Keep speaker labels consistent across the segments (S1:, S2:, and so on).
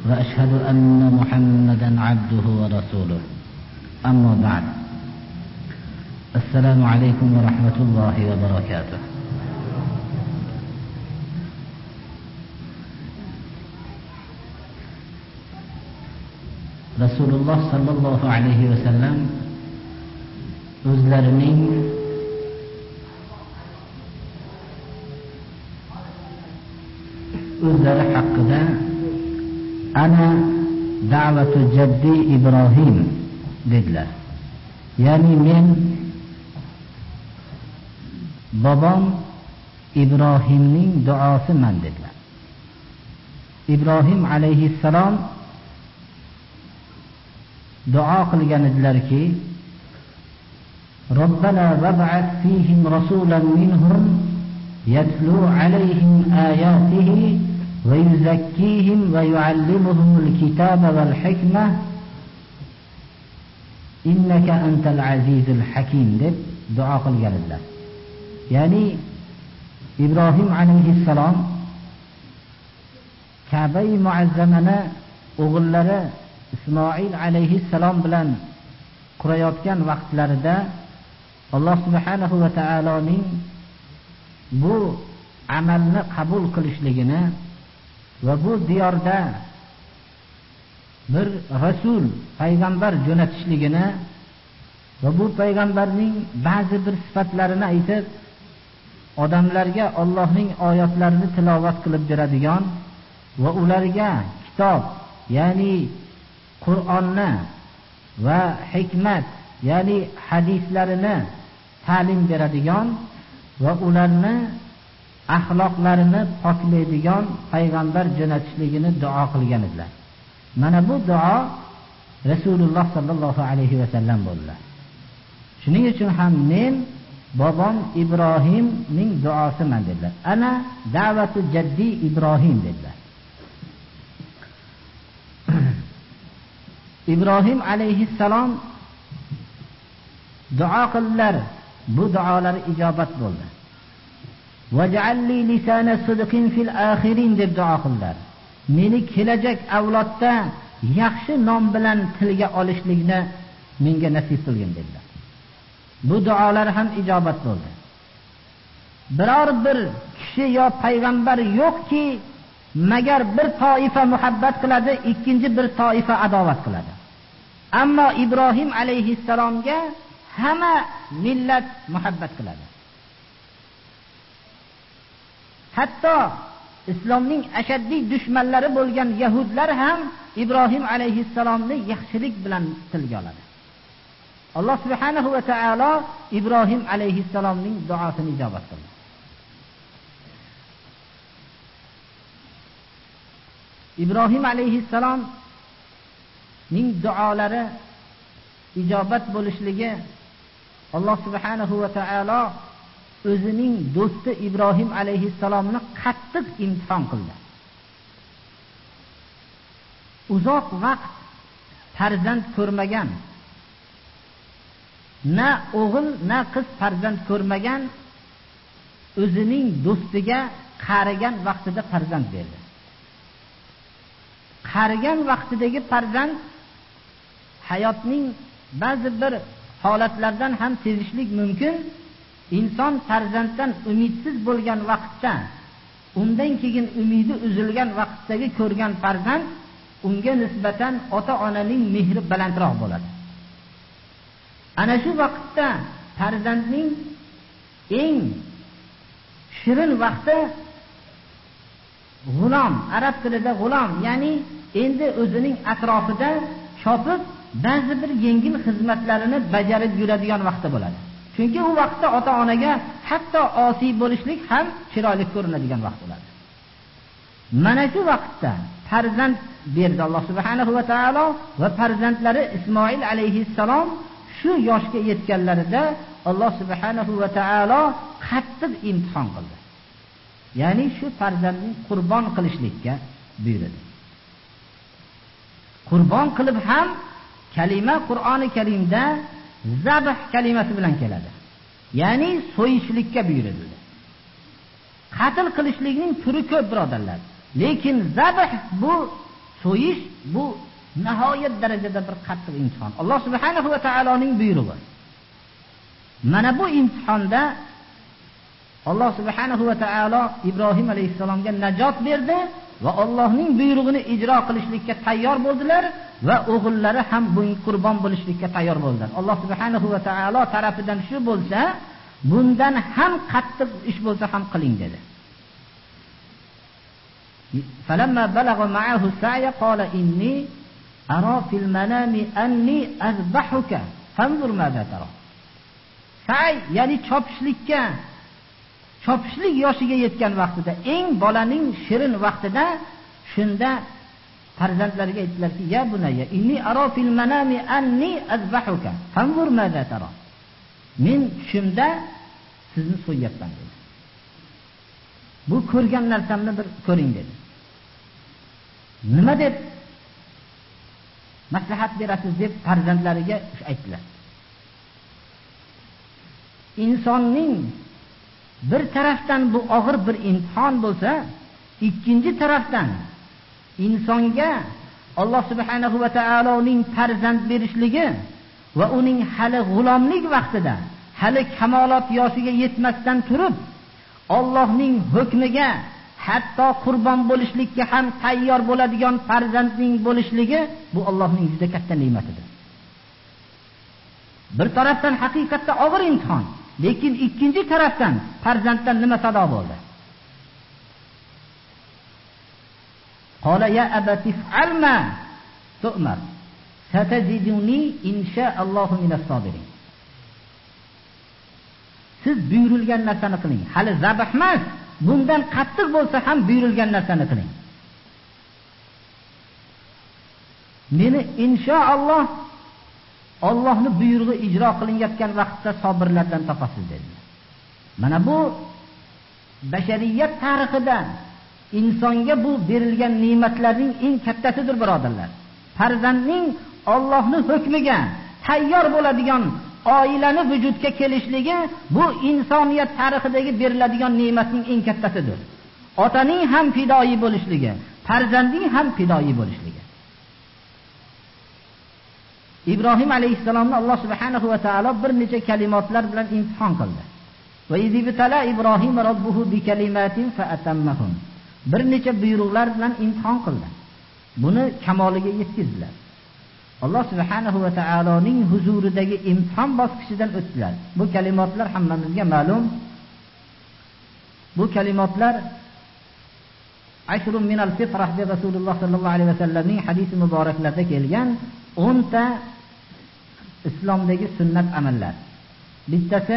S1: وأشهد أن محمدا عبده ورسوله أما بعد السلام عليكم ورحمة الله وبركاته. Rasululloh sallallohu alayhi va sallam o'zlarining o'zlari haqida ana da'vatu jaddi Ibrohim dedilar. Ya'ni men bobom Ibrohimning duosiman dedilar. Ibrohim alayhissalom duo qilgan edilarki, Robbana vab'ath fihim rasulan minhum yatlu alayhim ayatihi va yuzakkihim va yuallimuhumul kitaba wal hikmah innaka antal azizul hakim deb duo qilgan edilar. Ya'ni Ibrohim alayhissalom Ka'ba-i muazzamani o'g'illari Ismoil alayhissalom bilan qurayotgan vaqtlarida Alloh subhanahu va taoloning bu amalni qabul qilishligini va bu diyorda bir rasul, payg'ambar jo'natishligini va bu payg'ambarning ba'zi bir sifatlarini aytib, odamlarga Allohning oyatlarini tilovat qilib beradigan va ularga kitob, ya'ni Qur'onni va hikmat, ya'ni hadislarini ta'lim beradigan va ularni axloqlarini poklaydigan payg'ambar jo'natishligini duo qilgan edilar. Mana bu duo Rasululloh sallallohu alayhi va sallam bo'ldilar. Shuning uchun ham men bobom Ibrohimning duosiman dedilar. Ana da'vatu jaddi Ibrohim dedilar. Ibrohim alayhissalom duo qildilar. Bu duolari ijobat bo'ldi. Vaj'alli lisana sidqin fil akhirin deb duo qildilar. Meni kelajak avlodda yaxshi nom bilan tilga olishlikni menga nasib qilgin dedilar. Bu duolar ham ijobat bo'ldi. Biror bir kishi yo payg'ambar yo'qki, magar bir toifa muhabbat qiladi, ikkinchi bir toifa adovat qiladi. Ammo Ibrohim alayhissalomga hamma millat muhabbat qiladi. Hatto islomning ashaddiy dushmanlari bo'lgan yahudlar ham Ibrohim alayhissalomni yaxshilik bilan tilga oladi. Alloh subhanahu va taolo Ibrohim alayhissalomning duosini ijobat qildi. Ibrohim alayhissalomning duolari ijobat bo'lishligi Alloh subhanahu va taolo o'zining do'sti Ibrohim alayhissalomni qattiq imtihon qildi. Uzoq vaqt farzand ko'rmagan, na o'g'il na qiz farzand ko'rmagan o'zining do'stiga qarigan vaqtida farzand berdi. Qarigan vaqtidagi farzand hayotning ba'zi bir holatlardan ham sezishlik mumkin. Inson farzanddan umidsiz bo'lgan vaqtda, undan keyin umidi uzilgan vaqtdagi ko'rgan farzand unga nisbatan ota-onaning mehri balandroq bo'ladi. Ana shu vaqtda farzandning eng shirin vaqti g'ulom, arab tilida g'ulom, ya'ni endi o'zining atrofida chopib ba'zi bir yengil xizmatlarini bajarib yuradigan vaqti bo'ladi. Chunki u vaqtda ota-onaga hatto osiy bo'lishlik ham chiroyli ko'rinadigan vaqt bo'ladi. Mana shu vaqtda farzand berdi Alloh subhanahu va taolo va farzandlari Ismoil alayhissalom shu yoshga yetganlarida Alloh subhanahu va taolo qattiq imtihon qildi. Ya'ni shu farzandni qurbon qilishlikka buyurdi. Qurbon qilib ham kalima Qur'oni Karimda zabh kalimasi bilan keladi. Ya'ni so'yishlikka buyurildi. Qatl qilishlikning turi ko'p birodarlar. Lekin zabh bu so'yish bu nihoyat darajada bir qattiq imtihon. Alloh subhanahu va taoloning buyrug'i. Mana bu imtihonda Alloh subhanahu va taolo Ibrohim alayhisalomga najot berdi va Allohning buyrug'ini ijro qilishlikka tayyor bo'ldilar va o'g'illari ham bunga qurbon bo'lishlikka tayyor bo'ldilar. Alloh subhanahu va taolo tarafidan shu bo'lsa, bundan ham qattiq ish bo'lsa ham qiling dedi. فلما بلغ معه السعي قال إني أرى في المنام أني أذبحك فانظر ماذا ترى. Sa'y ya'ni chopishlik yoshiga yetgan vaqtida, eng bolaning shirin vaqtida, shunda farzandlariga aytdilarki: "Ya bunayya, inni ara fil manami anni azbahuka fanzur maza tara." Men tushimda sizni so'yyapman dedi. Bu ko'rgan narsamni bir ko'ring dedi. Nima deb maslahat berasiz deb farzandlariga aytdilar. Insonning bir tarafdan bu og'ir bir imtihon bo'lsa, ikkinchi tarafdan insonga Alloh subhanahu va taoloning farzand berishligi va uning hali g'ulomlik vaqtida, hali kamolot yoshiga yetmasdan turib, Allohning hukmiga hatto qurbon bo'lishlikka ham tayyor bo'ladigan farzandning bo'lishligi bu Allohning juda katta ne'matidir. Bir tarafdan haqiqatda og'ir imtihon, lekin ikkinchi tarafdan farzanddan nima sado bo'ldi? Qala ya abati fa'al ma tu'mar satajiduni insha'allohu minas sabirin. Siz buyurilgan narsani qiling. Hali zabh emas, bundan qattiq bo'lsa ham buyurilgan narsani qiling. Meni inshaalloh Allohning buyrug'i ijro qilinayotgan vaqtda sabirlardan topasiz dedilar. Mana bu bashariyat tarixida insonga bu berilgan ne'matlarning eng kattasidir, birodarlar. Farzandning Allohning hukmiga tayyor bo'ladigan oilani vujudga kelishligi bu insoniyat tarixidagi beriladigan ne'matning eng kattasidir. Otaning ham fidoyi bo'lishligi, farzandning ham fidoyi bo'lishligi. İbrahim aleyhisselamni Alloh subhanahu va taolo bir necha kalimatlar bilan imtihon qildi. Va izibtala İbrahim robbuhu bi kalimatin fa atammahum. Bir necha buyruqlar bilan imtihon qildi. Buni kamoliga yetkazdilar. Alloh subhanahu va taoloning huzuridagi imtihon bosqichidan o'tdilar. Bu kalimatlar hammamizga ma'lum. Bu kalimatlar ashrun minal fitrah deb Rasululloh sallallohu alayhi vasallamning hadisi muboraklarida kelgan 10 ta islomdagi sunnat amallar. Bittasi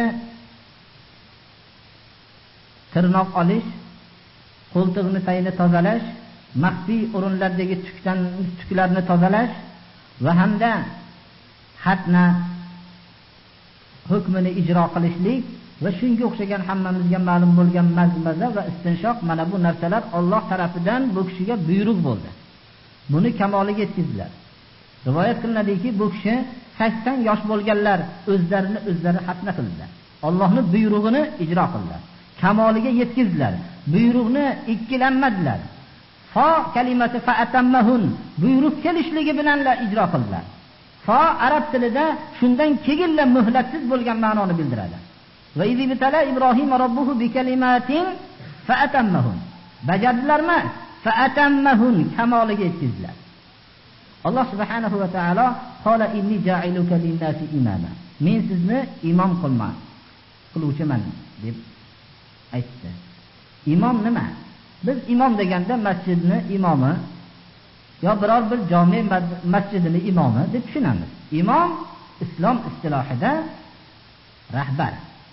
S1: tirnoq olish, qo'ltig'ini tayini tozalash, maxfiy o'rinlardagi tuklarni tozalash va hamda xatna hukmini ijro qilishlik va shunga o'xshagan hammamizga ma'lum bo'lgan mazmaza va istinshoq, mana bu narsalar Alloh tarafidan bu kishiga buyruq bo'ldi. Buni kamoliga yetkazdilar. Rivoyat qilinadiki, bu kishi 80 yosh bo'lganlar o'zlari xatna qildilar. Allohning buyrug'ini ijro qildilar. Kamoliga yetkazdilar. Buyruqni ikkilanmadilar. Fa kalimasi fa atammahun, buyruq kelishligi bilanla ijro qildilar. Fa arab tilida shundan keyinla muhlatsiz bo'lgan ma'noni bildiradi. Va izibtala Ibrohim robbuhu bi kalimatin fa atammahun. Bajardilarmi? Fa atammahun, kamoliga yetkazdilar. Alloh subhanahu va taolo qala inni ja'iluka lin-nasi imama. Men sizni imom qiluvchiman deb aytdi. Imom nima? Biz imom deganda masjidni imomi yo biror bir jome masjidini imomi deb tushunamiz. Imom islom istilohida rahbar.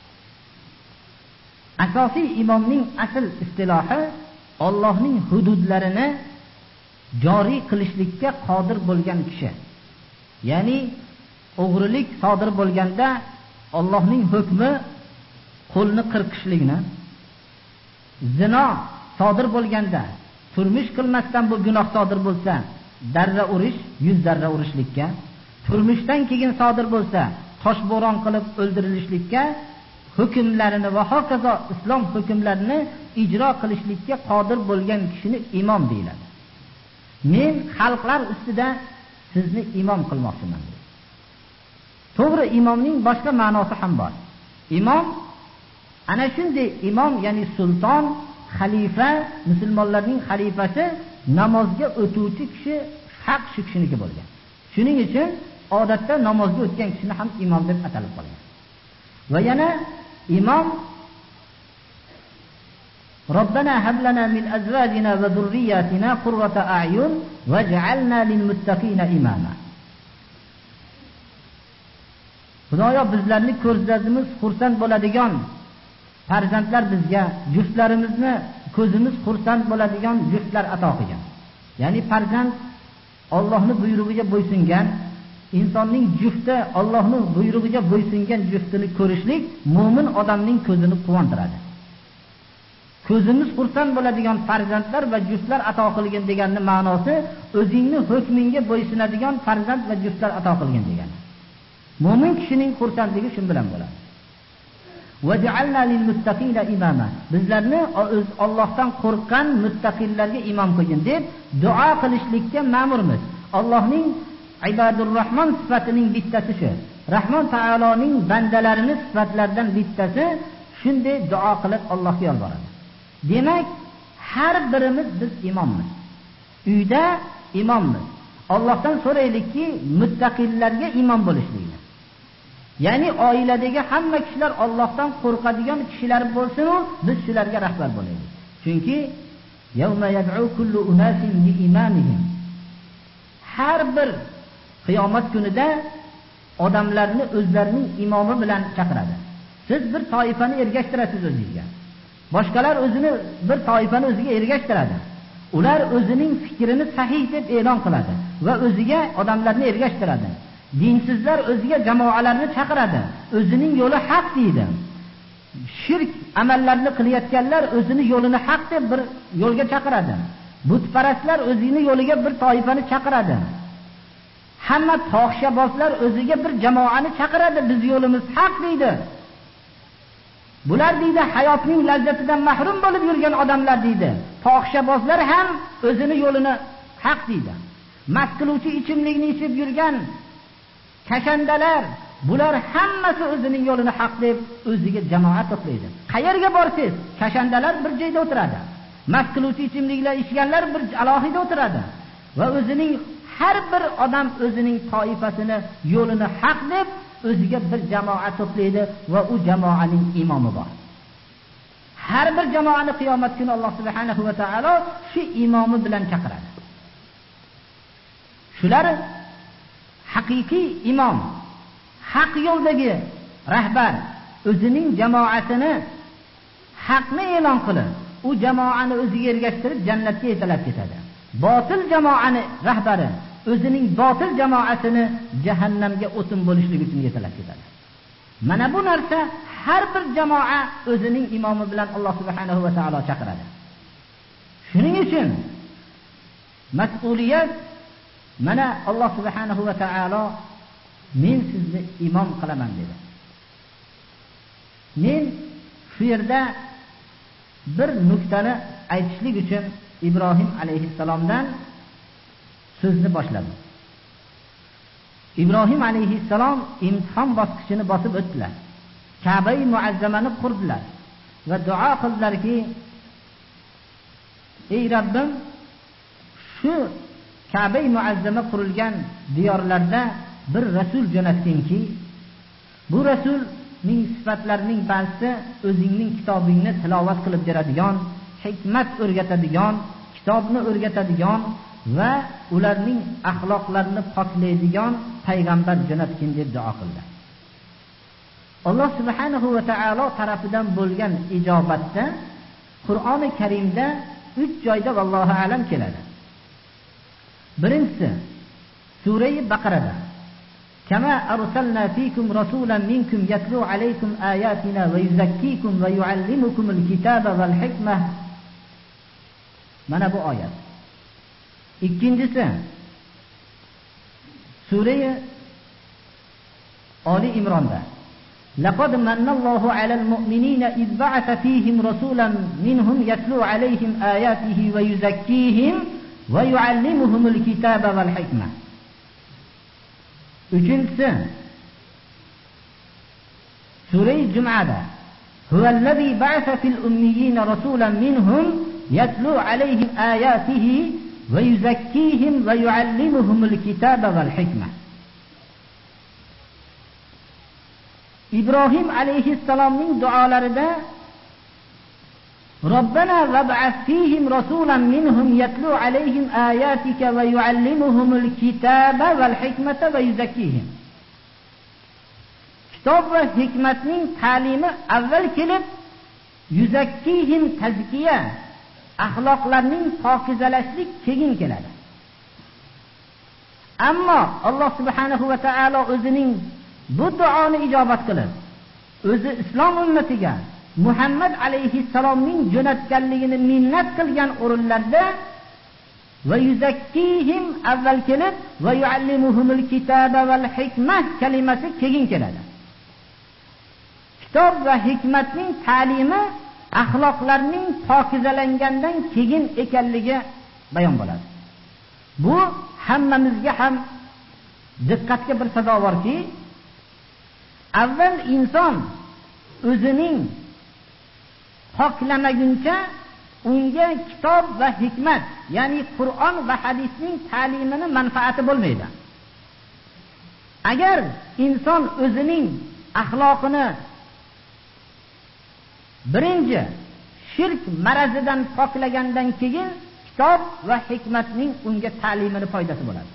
S1: Asosiy imomning asl istilohi Allohning hududlarini joriy qilishlikka qodir bo'lgan kishi. Ya'ni o'g'rilik sodir bo'lganda Allohning hukmi qo'lni qirqishlikni, zino sodir bo'lganda turmush qilmasdan bu gunoh sodir bo'lsa darra urish, 100 darra urishlikka, turmushdan keyin sodir bo'lsa toshbo'ron qilib o'ldirilishlikka hukmlarini va hokazo islom hukmlarini ijro qilishlikka qodir bo'lgan kishini imom deyiladi. Men xalqlar ustida sizni imom qilmoqchiman. To'g'ri, imomning boshqa ma'nosi ham bor. Imom ana shunday imom, ya'ni sulton, xalifa, musulmonlarning xalifasi, namozga o'tuvchi kishi haq shu kishiniki bo'lgan. Shuning uchun odatda namozga o'tgan kishini ham imom deb atalib qolgan. Va yana imom Robbana hab lana min azwajina va zurriyyatina qurrata a'yun waj'alna lil muttaqina imama. Xudoyo bizlarni ko'zlarimiz xursand bo'ladigan farzandlar bizga, juftlarimizni ko'zimiz xursand bo'ladigan juftlar ato qilgan. Ya'ni farzand Allohning buyrug'iga bo'ysungan, insonning jufti Allohning buyrug'iga bo'ysungan juftini ko'rishlik mu'min odamning ko'zini quvontiradi. Ko'zimiz xursand bo'ladigan farzandlar va juftlar ato qilgan deganning ma'nosi o'zingni hukmingga bo'ysunadigan farzand va juftlar ato qilgan degani. Mu'min kishining xursandligi shu bilan bo'ladi. Waj'alna lil muttaqina imama. Bizlarni Allohdan qo'rqqan muttaqillarga imom qilgin deb duo qilishlikka ma'murmiz. Allohning ibadur rahmon sifatining bittasi shu. Rahmon taoloning bandalarining sifatlaridan bittasi shunday duo qilib Allohga yolboradi. Demak, har birimiz biz imommiz. Uyda imommiz. Allohdan so'raylikki, muttaqillarga imom bo'lishlikni. Ya'ni oiladagi hamma kishilar Allohdan qo'rqadigan kishilar bo'lsin-u, biz shularga rahbar bo'laylik. Chunki yawma yad'u kullu unasin bi imamihim. Har bir qiyomat kunida odamlarni o'zlarining imomi bilan chaqiradi. Siz bir toifani ergashtirasiz o'zingizga. Boshqalar o'zini bir toifani o'ziga ergashtiradi. Ular o'zining fikrini sahih deb e'lon qiladi va o'ziga odamlarni ergashtiradi. Dinsizlar o'ziga jamoalarni chaqiradi, o'zining yo'li haq deydi. Shirk amallarni qilayotganlar o'zini yo'lini haq deb bir yo'lga chaqiradi. Butparastlar o'zining yo'liga bir toifani chaqiradi. Hamma fohishabozlar o'ziga bir jamoani chaqiradi, biz yo'limiz haq deydi. Bular deydi hayotning lazzatidan mahrum bo'lib yurgan odamlar deydi. Fohishabozlar ham o'zini yo'lini haq deydi. Mast qiluvchi ichimlikni ichib yurgan kashandalar, bular hammasi o'zining yo'lini haq deb o'ziga jamoa to'playdi. Qayerga borsangiz, kashandalar bir joyda o'tiradi. Mast qiluvchi ichimliklar ichganlar bir alohida o'tiradi. Va o'zining har bir odam o'zining toifasini, yo'lini haq deb o'ziga bir jamoa to'playdi va u jamoaning imomi bor. Har bir jamoani qiyomat kuni Alloh subhanahu va taolo shu imomi bilan chaqiradi. Shular haqiqiy imom, haq yo'ldagi rahbar o'zining jamoasini haqni e'lon qilib, u jamoani o'ziga ergashtirib jannatga yetalab ketadi. Botil jamoani rahbari o'zining botil jamoasini jahannamga o'tin bo'lishlik uchun yetalab ketadi. Mana bu narsa har bir jamoa o'zining imomi bilan Alloh subhanahu va taolo chaqiradi. Shuning uchun mas'uliyat mana Alloh subhanahu va taolo men sizni imom qilaman dedi. Men shu yerda bir nuqtani aytishlik uchun Ibrohim alayhissalomdan so'zni boshladim. Ibrohim alayhissalom imtihon bosqichini bosib o'tdilar. Ka'ba-i muazzamani qurdilar va duo qildilarki, ey Rabbim, shu Ka'ba-i muazzama qurilgan diyorlarda bir rasul jo'natdingki, bu rasulning sifatlarining ba'zisi o'zingning kitobingni tilovat qilib beradigan, hikmat o'rgatadigan, kitobni o'rgatadigan va ularning axloqlarini poklaydigan payg'ambar jo'natgin deb duo qildi. Alloh subhanahu va taolo tarafidan bo'lgan ijobatda Qur'oni Karimda 3 joyda vallohu alam keladi. Birinchisi Sura-i Baqarada Kama arsalna fikum rasulan minkum yatlu alaykum ayatina va yuzakkikum va yuallimukumul kitaba val hikmah. Mana bu oyat. Ikkinchisi Sura-i Ali Imronda Laqad manallohu alal mu'minina iz ba'atha fihim rasulan minhum yatlu alayhim ayatihi va yuzakkihim va yuallimuhumul kitaba val hikma. Uchinchisi Sura Jum'ada huvallazi ba'atha fil ummiyina rasulan minhum yatlu alayhim ayatihi va yuzakkihim va yuallimuhumul kitaba val hikma. İbrahim aleyhisselamning duolarida Rabbana vab'ath fihim rasulan minhum yatlu alayhim ayatika va yuallimuhumul kitaba val hikmata va yuzakkihim. Kitob va hikmatning ta'limi avval kelib, yuzakkihim tazkiya, axloqlarning pokizalashlik keyin keladi. Ammo Alloh subhanahu va taolo o'zining bu duoni ijobat qilib, o'zi islom ummatiga Muhammad alayhissalomning jo'natganligini minnat qilgan o'rinlarda va yuzakkihim avval kelib va yuallimuhumul kitaba val hikma kalimasi keyin keladi. Kitob va hikmatning ta'limi axloqlarning pokizalangandan keyin ekanligi bayon bo'ladi. Bu hammamizga ham diqqatga bir sadovorki, avval inson o'zining poklamaguncha unga kitob va hikmat, ya'ni Qur'on va hadisning ta'limini manfaati bo'lmaydi. Agar inson o'zining axloqini birinchi shirk marazidan poklagandan keyin kitob va hikmatning unga ta'limini foydasi bo'ladi.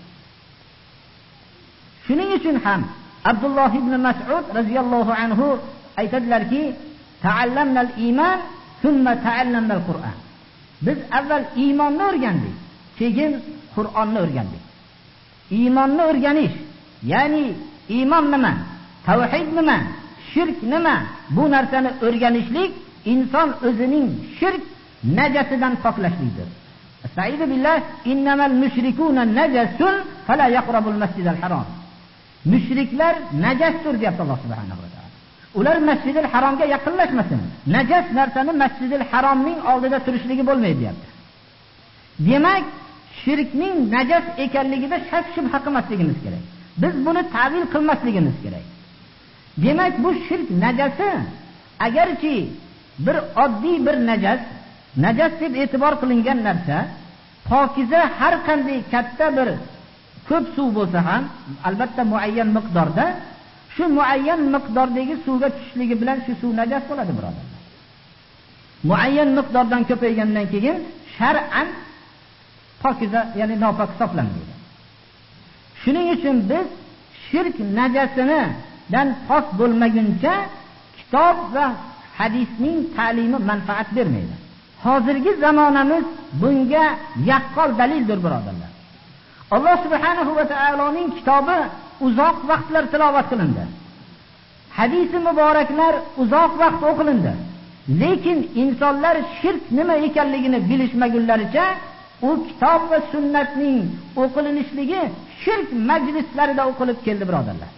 S1: Shuning uchun ham Abdulloh ibn Mas'ud radhiyallohu anhu aytadilarki, ta'allamnal iman, thumma ta'allamnal Qur'on. Biz avval iymonni o'rgandik, keyin Qur'onni o'rgandik. Iymonni o'rganish, ya'ni iymon nima, tavhid nima, shirk nima, bu narsani o'rganishlik inson o'zining shirk najasidan poklashlikdir. Estaizu billah, innamal mushrikuna najasun fala yaqrabul masjidal harom. Mushriklar najasdir deyapti Alloh subhanahu va taolo. Ular Masjidil Haromga yaqinlashmasin. Najas narsani Masjidil Haromning oldida turishligi bo'lmaydi deyapti. Demak, shirkning najas ekanligida shak shubha qilmasligimiz kerak. Biz buni ta'vil qilmasligimiz kerak. Demak, bu shirk najasi agarchi bir oddiy bir najas deb e'tibor qilingan narsa, pokiza har qanday katta bir ko'p suv bo'lsa ham, albatta muayyan miqdorda, shu muayyan miqdordagi suvga tushishligi bilan shu suv najas bo'ladi, birodarlar. Muayyan miqdordan ko'paygandan keyin shar'an pokiza, ya'ni nopok hisoblanadi. Shuning uchun biz shirk najasinidan pok bo'lmaguncha kitob va hadisning ta'limi manfaat bermaydi. Hozirgi zamonamiz bunga yaqqol dalildir, birodarlar. Alloh subhanahu va taoloning kitobi uzoq vaqtlar tilovat qilindi. Hadisi muboraklar uzoq vaqt o'qilindi. Lekin insonlar shirk nima ekanligini bilishmagunlaricha u kitob va sunnatning o'qilinishligi shirk majlislarida o'qilib keldi, birodarlar.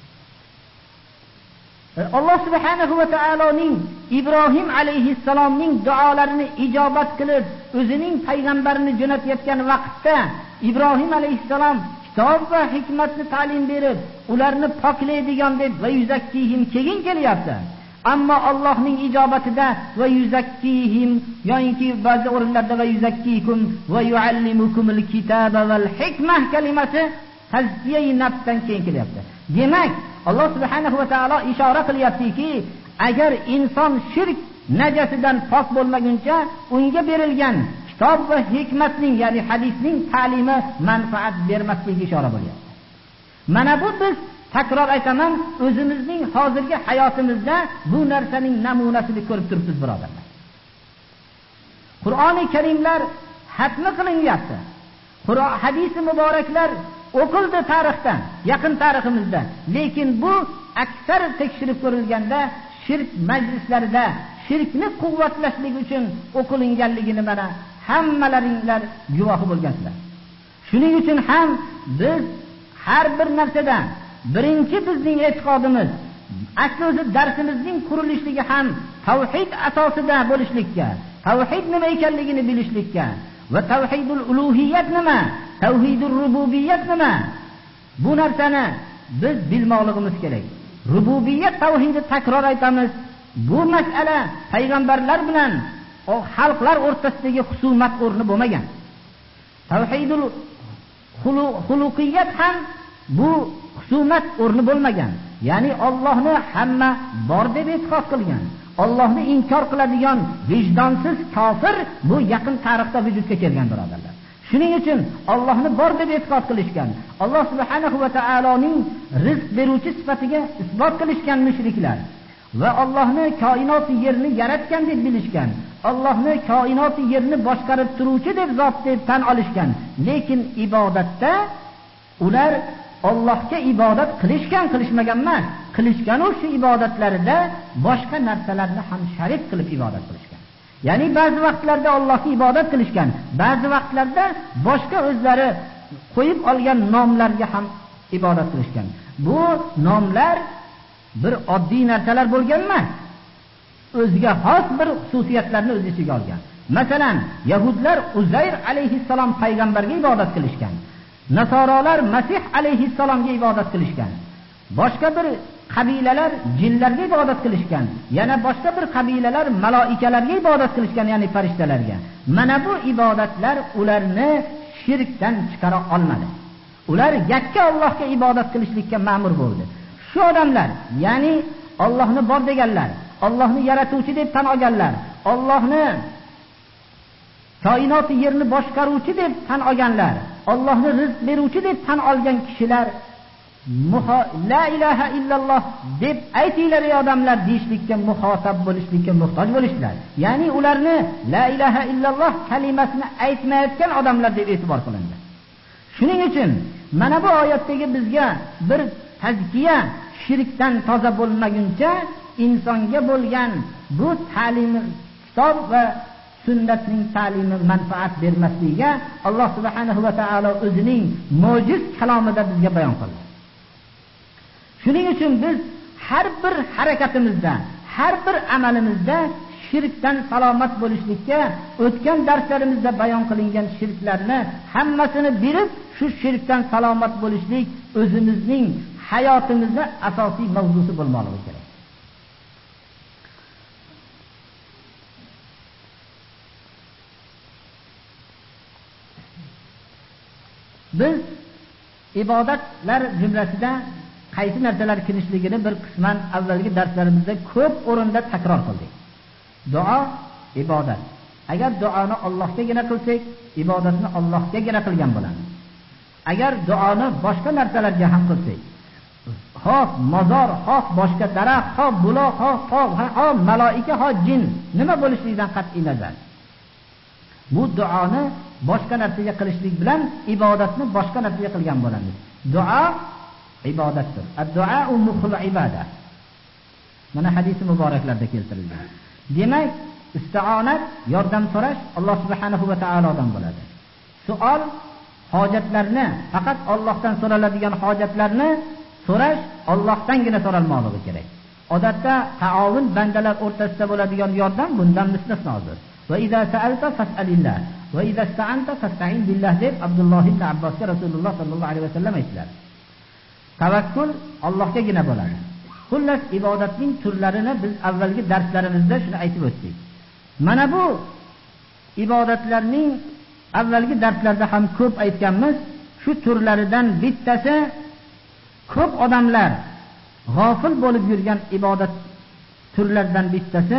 S1: Alloh subhanahu va taoloning Ibrohim alayhissalomning duolarini ijobat qilib o'zining payg'ambarini jo'natayotgan vaqtda Ibrohim alayhissalom kitob va hikmatni ta'lim berib, ularni poklaydigan deb va yuzakkihim keyin kelyapti. Ammo Allohning ijobatida va yuzakkihim, yo'inki ba'zi o'rinlarda va yuzakkikum va yuallimukumul kitaba val hikmah kalimasi tazkiyai nafsdan keyin kelyapti. Demak, Alloh subhanahu va taolo ishora qilyaptiki, agar inson shirk najasidan pok bo'lmaguncha unga berilgan kitob va hikmatning, ya'ni hadisning ta'limi manfaat bermasligiga ishora bo'lyapti. Mana bu biz takror aytaman, o'zimizning hozirgi hayotimizda bu narsaning namunasini ko'rib turibmiz, birodarlar. Qur'oni Karimlar hatmi qilinyapti. Qur'on hadisi muboraklar o'qildi tarixdan, yaqin tariximizda. Lekin bu aksar tekshirib ko'rilganda shirk majlislarida shirkni quvvatlashlik uchun o'qilinganligini mana hammalaringlar guvohi bo'lgansizlar. Shuning uchun ham biz har bir narsada birinchi bizning e'tiqodimiz, asli o'zi darsimizning qurilishligi ham tavhid asosida bo'lishlikka, tavhid nima ekanligini bilishlikka va tavhidul uluhiyat nima, tavhidur rububiyat nima? Bu narsani biz bilmoqligimiz kerak. Rububiyat tavhidi takror aytamiz. Bu masala payg'ambarlar bilan o xalqlar o'rtasidagi husumat o'rni bo'lmagan. Tavhidul xuluqiyat ham bu husumat o'rni bo'lmagan. Ya'ni Allohni hamma bor deb e'tiqod qilgan. Allohni inkor qiladigan vijdonsiz kofir bu yaqin tarixda vujudga kelgan birodarlar. Shuning uchun Allohni bor deb e'tiqod qilishgan. Alloh subhanahu va taoloning rizq beruvchi sifatiga isbot qilishgan mushriklar va Allohni koinoti yerni yaratgan deb bilishgan. Allohni koinoti yerni boshqarib turuvchi deb zot deb tan olishgan. Lekin ibodatda ular Allohga ibodat qilishmagan emas. Qilishgan shu ibodatlarida boshqa narsalarni ham sharik qilib ibodat qilishgan. Ya'ni ba'zi vaqtlarda Allohga ibodat qilishgan, ba'zi vaqtlarda boshqa o'zlari qo'yib olgan nomlarga ham ibodat qilishgan. Bu nomlar bir oddiy narsalar bo'lgan emas. O'ziga xos bir xususiyatlarni o'z ichiga olgan. Masalan, Yahudlar Uzayr alayhissalom payg'ambarga ibodat qilishgan. Nasorolar Masih alayhissalomga ibodat qilishgan. Boshqa bir qabilalar jinlarga ibodat qilishgan. Yana boshqa bir qabilalar maloikalarga ibodat qilishgan, ya'ni farishtalarga. Mana bu ibodatlar ularni shirkdan chiqara olmadi. Ular yakka Allohga ibodat qilishlikka ma'mur bo'ldi. Shu odamlar, ya'ni Allohni bor deganlar, Allohni yaratuvchi deb tan olganlar, Allohni koinoti yerni boshqaruvchi deb tan olganlar, Allohni rizq beruvchi deb tan olgan kishilar la ilaha illalloh deb aytinglar ey odamlar deyishlikka muxotab bo'lishlikka muhtoj bo'lishlar. Ya'ni ularni la ilaha illalloh kalimasini aytmayotgan odamlar deb e'tibor qilindi. Shuning uchun mana bu oyatdagi bizga bir tazkiya, shirkdan toza bo'lmaguncha insonga bo'lgan bu ta'lim, kitob va sunnatning ta'limi manfaat bermasligiga Alloh subhanahu va taolo o'zining mo'jiz kalomida bizga bayon qildi. Shuning uchun biz har bir harakatimizda, har bir amalimizda shirkdan salomat bo'lishlikka o'tgan darslarimizda bayon qilingan shirklarni hammasini bilib, shu shirkdan salomat bo'lishlik o'zimizning hayotimizning asosiy mavzusi bo'lmoqligi kerak. Biz ibodatlar jumlasida qaysi narsalar kirishligini bir qisman avvalgi darslarimizda ko'p o'rinda takror qildik. Duo ibodat. Agar duoni Allohgagina qilsak, ibodatni Allohgagina qilgan bo'lamiz. Agar duoni boshqa narsalarga ham qilsak, xoh mozor, xoh boshqa daraxt, xoh buloq, xoh maloika, xoh jin, nima bo'lishidan qat'iy nazar, bu duoni boshqa narsaga qilishlik bilan ibodatni boshqa narsaga qilgan bo'lamiz. Duo ibodatdir. Ad-duo mukhul ibodat. Mana hadis muboraklarda keltirilgan. Demak, isti'onat, yordam so'rash Alloh subhanahu va taolodan bo'ladi. Savol, hojatlarni, faqat Allohdan so'raladigan hojatlarni so'rash Allohdangina so'ralmoqligi kerak. Odatda taovun bandalar o'rtasida bo'ladigan yordam bundan mustasnodir. Va idza sa'alta fas'alillah va idza ista'anta fasta'in billah deb Abdulloh ibn Abbosga Rasululloh sallallohu alayhi vasallam aytdilar. Tavakkul Allohgagina bo'ladi. Xullas ibodatning turlarini biz avvalgi darslarimizda shuni aytib o'tdik. Mana bu ibodatlarning avvalgi darslarda ham ko'p aytganmiz. Shu turlaridan bittasi ko'p odamlar g'ofil bo'lib yurgan ibodat turlaridan bittasi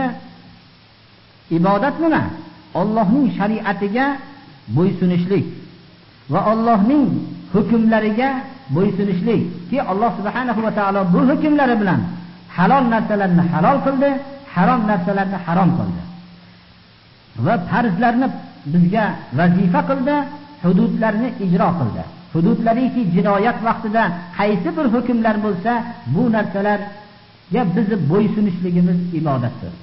S1: ibodat nima? Allohning shariatiga bo'ysunishlik va Allohning hukmlariga bo'ysunishlik. Ki Alloh subhanahu va taolo bu hukmlari bilan halol narsalarni halol qildi, harom narsalarni harom qildi. Va farzlarni bizga vazifa qildi, hududlarni ijro qildi. Hududlariki jinoyat vaqtida qaysi bir hukmlar bo'lsa, bu narsalarga bizni bo'ysunishligimiz ibodatdir.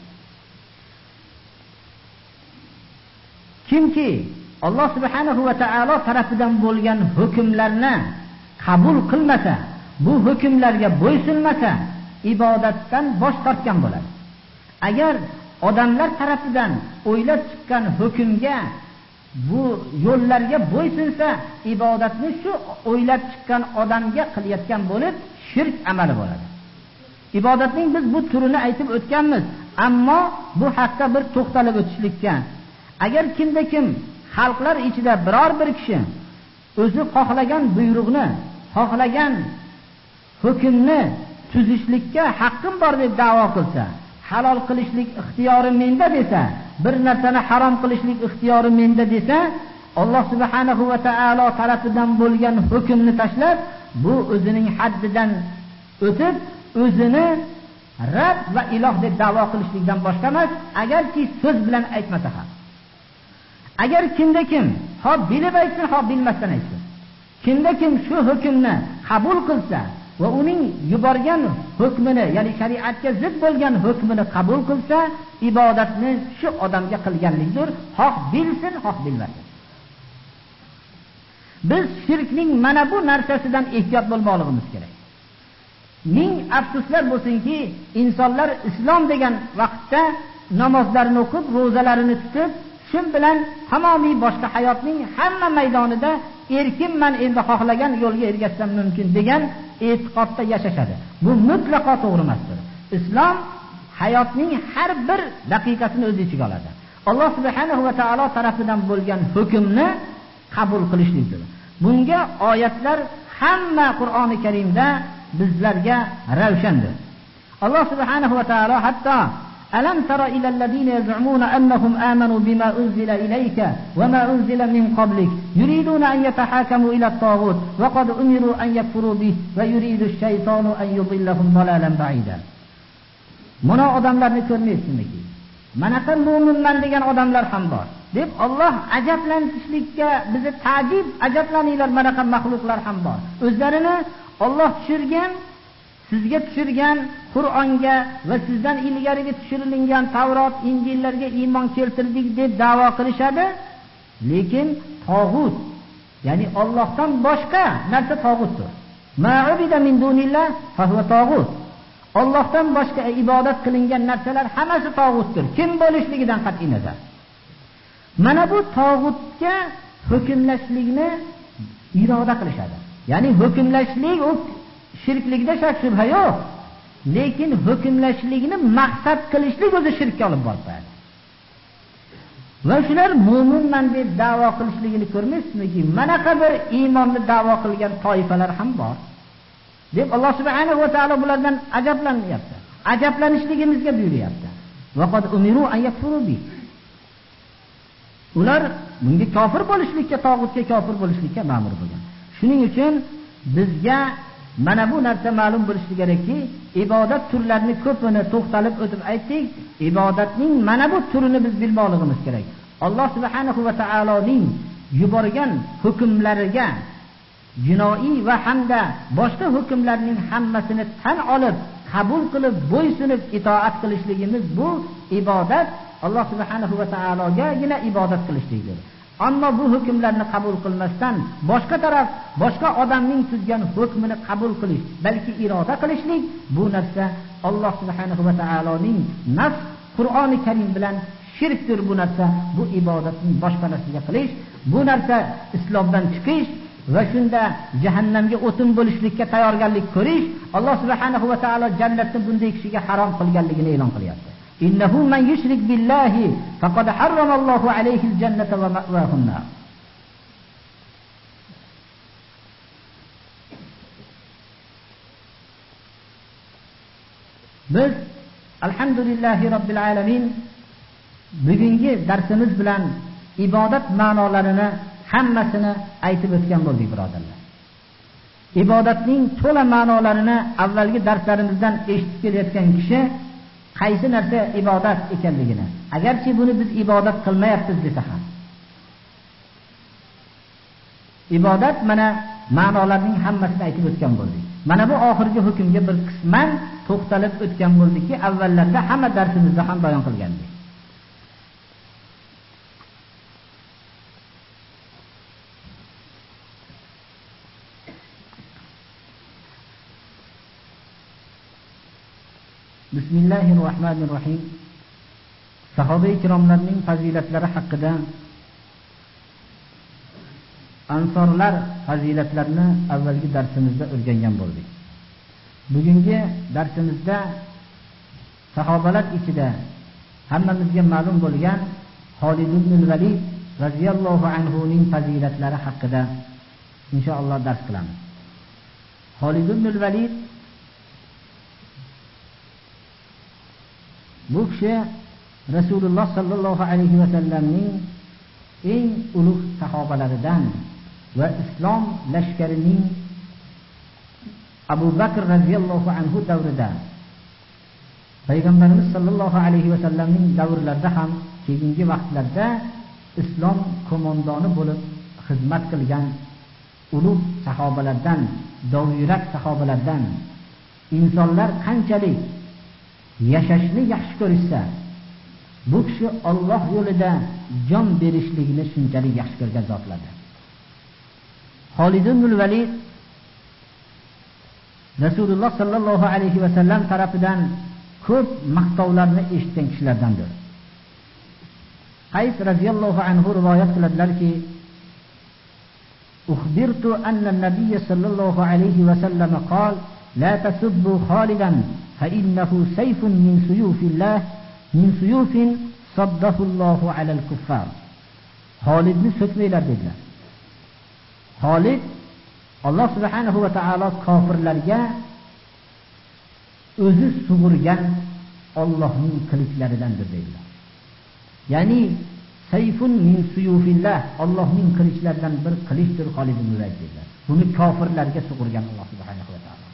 S1: Kimki Alloh subhanahu va taolo tarafidan bo'lgan hukmlarni qabul qilmasa, bu hukmlarga bo'ysunmasa, ibodatdan bosh tortgan bo'ladi. Agar odamlar tarafidan o'ylab chiqqan hukmga bu yo'llarga bo'ysunsa, ibodatni shu o'ylab chiqqan odamga qilayotgan bo'lib, shirk amali bo'ladi. Ibodatning biz bu turini aytib o'tganmiz, ammo bu haqda bir to'xtalib o'tishlikka. Agar kimda kim xalqlar ichida biror bir kishi o'zi xohlagan buyruqni, xohlagan hukmni tuzishlikka haqqim bor deb da'vo qilsa, halol qilishlik ixtiyori menda desa, bir narsani harom qilishlik ixtiyori menda desa, Alloh subhanahu va taolo tarafidan bo'lgan hukmni tashlab, bu o'zining haddidan o'tib, o'zini Rabb va iloh deb da'vo qilishlikdan boshqa emas, agarki so'z bilan aytmasa ham. Agar kimda kim ho bilib aytsin, ho bilmasdan aytsin, kimda kim shu hukmni qabul qilsa va uning yuborgan hukmini, ya'ni shariatga zid bo'lgan hukmini qabul qilsa, ibodatni shu odamga qilganlikdir, xoh bilsin, xoh bilmasin. Biz shirkning mana bu narsasidan ehtiyot bo'lmoqligimiz kerak. Ming afsuslar bo'lsinki, insonlar islom degan vaqtda namozlarini o'qib, ro'zalarini tutib, shu bilan tamomiy boshqa hayotning hamma maydonida erkinman, endi xohlagan yo'lga ergashsam mumkin degan e'tiqodda yashashadi. Bu mutlaqo to'g'ri emasdir. Islom hayotning har bir daqiqasini o'z ichiga oladi. Alloh subhanahu va taolo tarafidan bo'lgan hukmni qabul qilishlikdir. Bunga oyatlar hamma Qur'oni Karimda bizlarga ravshandir. Alloh subhanahu va taolo hatto alam tara ila alladhina yaz'umuna annahum amanu bima unzila ilayka wa ma unzila min qablik yuriduna an yatahakamu ila at-taghut wa qad umiru an yakfuru bih wa yuridu ash-shaytanu an yudillahum dalalan ba'ida. Mana odamlarni ko'rmaysizmi? Manaqa mu'minman degan odamlar ham bor deb Alloh ajablanishlikka bizni ta'jib, ajablaninglar, manaqa mahluqlar ham bor. O'zlarini Alloh tushirgan, sizga tushirgan Qur'onga va sizdan ilgariga tushirilgan Tavrot, Injillarga iymon keltirdik deb da'vo qilishadi. Lekin tog'ut, ya'ni Allohdan boshqa narsa tog'utdir. Ma'ubida min dunillah fa huwa tog'ut. Allohdan boshqa ibodat qilingan narsalar hammasi tog'utdir. Kim bo'lishligidan qat'iy nazar. Mana bu tog'utga hukmlashlikni iroda qilishadi. Ya'ni hukmlashlik u shirklikda shak shubha yo'q. Lekin hukmlashlikni maqsad qilishlik o'zi shirkka olib boradi. Va shular mu'minman deb da'vo qilishligini ko'rmaysizmi? Manaqa bir iymonni da'vo qilgan toifalar ham bor. deb Alloh subhanahu va taolo bulardan ajablanyapti. Ajablanishligimizga buyuryapti. Va qad umiru an yakfuru bi. Ular bunga kofir bo'lishlikka, tog'utga kofir bo'lishlikka ma'mur bo'lgan. Shuning uchun bizga mana bu narsa ma'lum bo'lishi kerakki, ibodat turlarini ko'pini to'xtalib o'tib aytdik. Ibodatning mana bu turini biz bilmoqligimiz kerak. Alloh subhanahu va taoloning yuborgan hukmlariga jinoiy va hamda boshqa hukmlarning hammasini tan olib, qabul qilib, bo'ysunib itoat qilishligimiz bu ibodat. Alloh subhanahu va taologagina ibodat qilishlikdir. Ammo bu hukmlarni qabul qilmasdan boshqa taraf, boshqa odamning tuzgan hukmini qabul qilish, balki iroda qilishlik, bu narsa Alloh subhanahu va taoloning nas Qur'oni Karim bilan shirkdir. Bu narsa, bu ibodatning boshqa narsaga qilish, bu narsa islomdan chiqish va shunda jahannamga o'tin bo'lishlikka tayyorgarlik ko'rish. Alloh subhanahu va taolo jannatni bunday kishiga harom qilganligini e'lon qilyapti. Innahu man yushrik billahi faqad harrama Allohu alayhi al-jannata wa ma'wahu an-nar. Biz alhamdulillahi robbil alamin bugungi darsimiz bilan ibodat ma'nolarini hammasini aytib o'tgan bo'ldik, birodarlar. Ibodatning to'la ma'nolarini avvalgi darslarimizdan eshitib kelayotgan kishi qaysi narsa ibodat ekanligini, agarchi buni biz ibodat qilmayapmiz desa ham, ibodat mana ma'nolarining hammasini aytib o'tgan bo'ldik. Mana bu oxirgi hukmga bir qisman to'xtalib o'tgan bo'ldikki, avvallarda hamma darsimizda ham bayon qilgandik. Bismillahirrohmanirrohim. Sahoba-i kiromlarning fazilatlari haqida ansorlar fazilatlarini avvalgi darsimizda o'rgangan bo'ldik. Bugungi darsimizda sahobalar ichida hammamizga ma'lum bo'lgan Xolid ibn Valid radhiyallohu anhu ning fazilatlari haqida inshaalloh dars qilamiz. Xolid ibn Valid bu kishi Rasululloh sallallohu alayhi va sallamning eng ulug' sahobalaridan va islom lashkarining Abu Bakr radhiyallohu anhu davrida, payg'ambarimiz sallallohu alayhi va sallamning davrlarida ham keyingi vaqtlarda islom qo'mondoni bo'lib xizmat qilgan ulug' sahobalardan, dovyurak sahobalardan. Insonlar qanchalik yashashni yaxshi ko'rishsa, bu kishi Alloh yo'lida jon berishligini shunchalik yaxshi ko'rgan zotlardir. Xolid ibn Valid Rasululloh sallallohu alayhi va sallam tarafidan ko'p maqtovlarni eshitgan kishilardandir. Qays radhiyallohu anhu rivoyat qiladilarki, "Ukhbirtu anna an-nabiy sallallohu alayhi va sallam qala: la tasubbu Khalidan fa innahu sayfun min suyufillah min suyufin saddahu Allahu 'ala al-kuffar." Xolidni so'kmanglar dedilar. Xolid Alloh subhanahu va taolo kofirlarga o'zi sug'urgan Allohning qilichlaridandir dedilar. Ya'ni sayfun min suyufillah, Allohning qilichlaridan bir qilichdir Xolid ibn Valid dedilar. Buni kofirlarga sug'urgan Alloh subhanahu va taolo.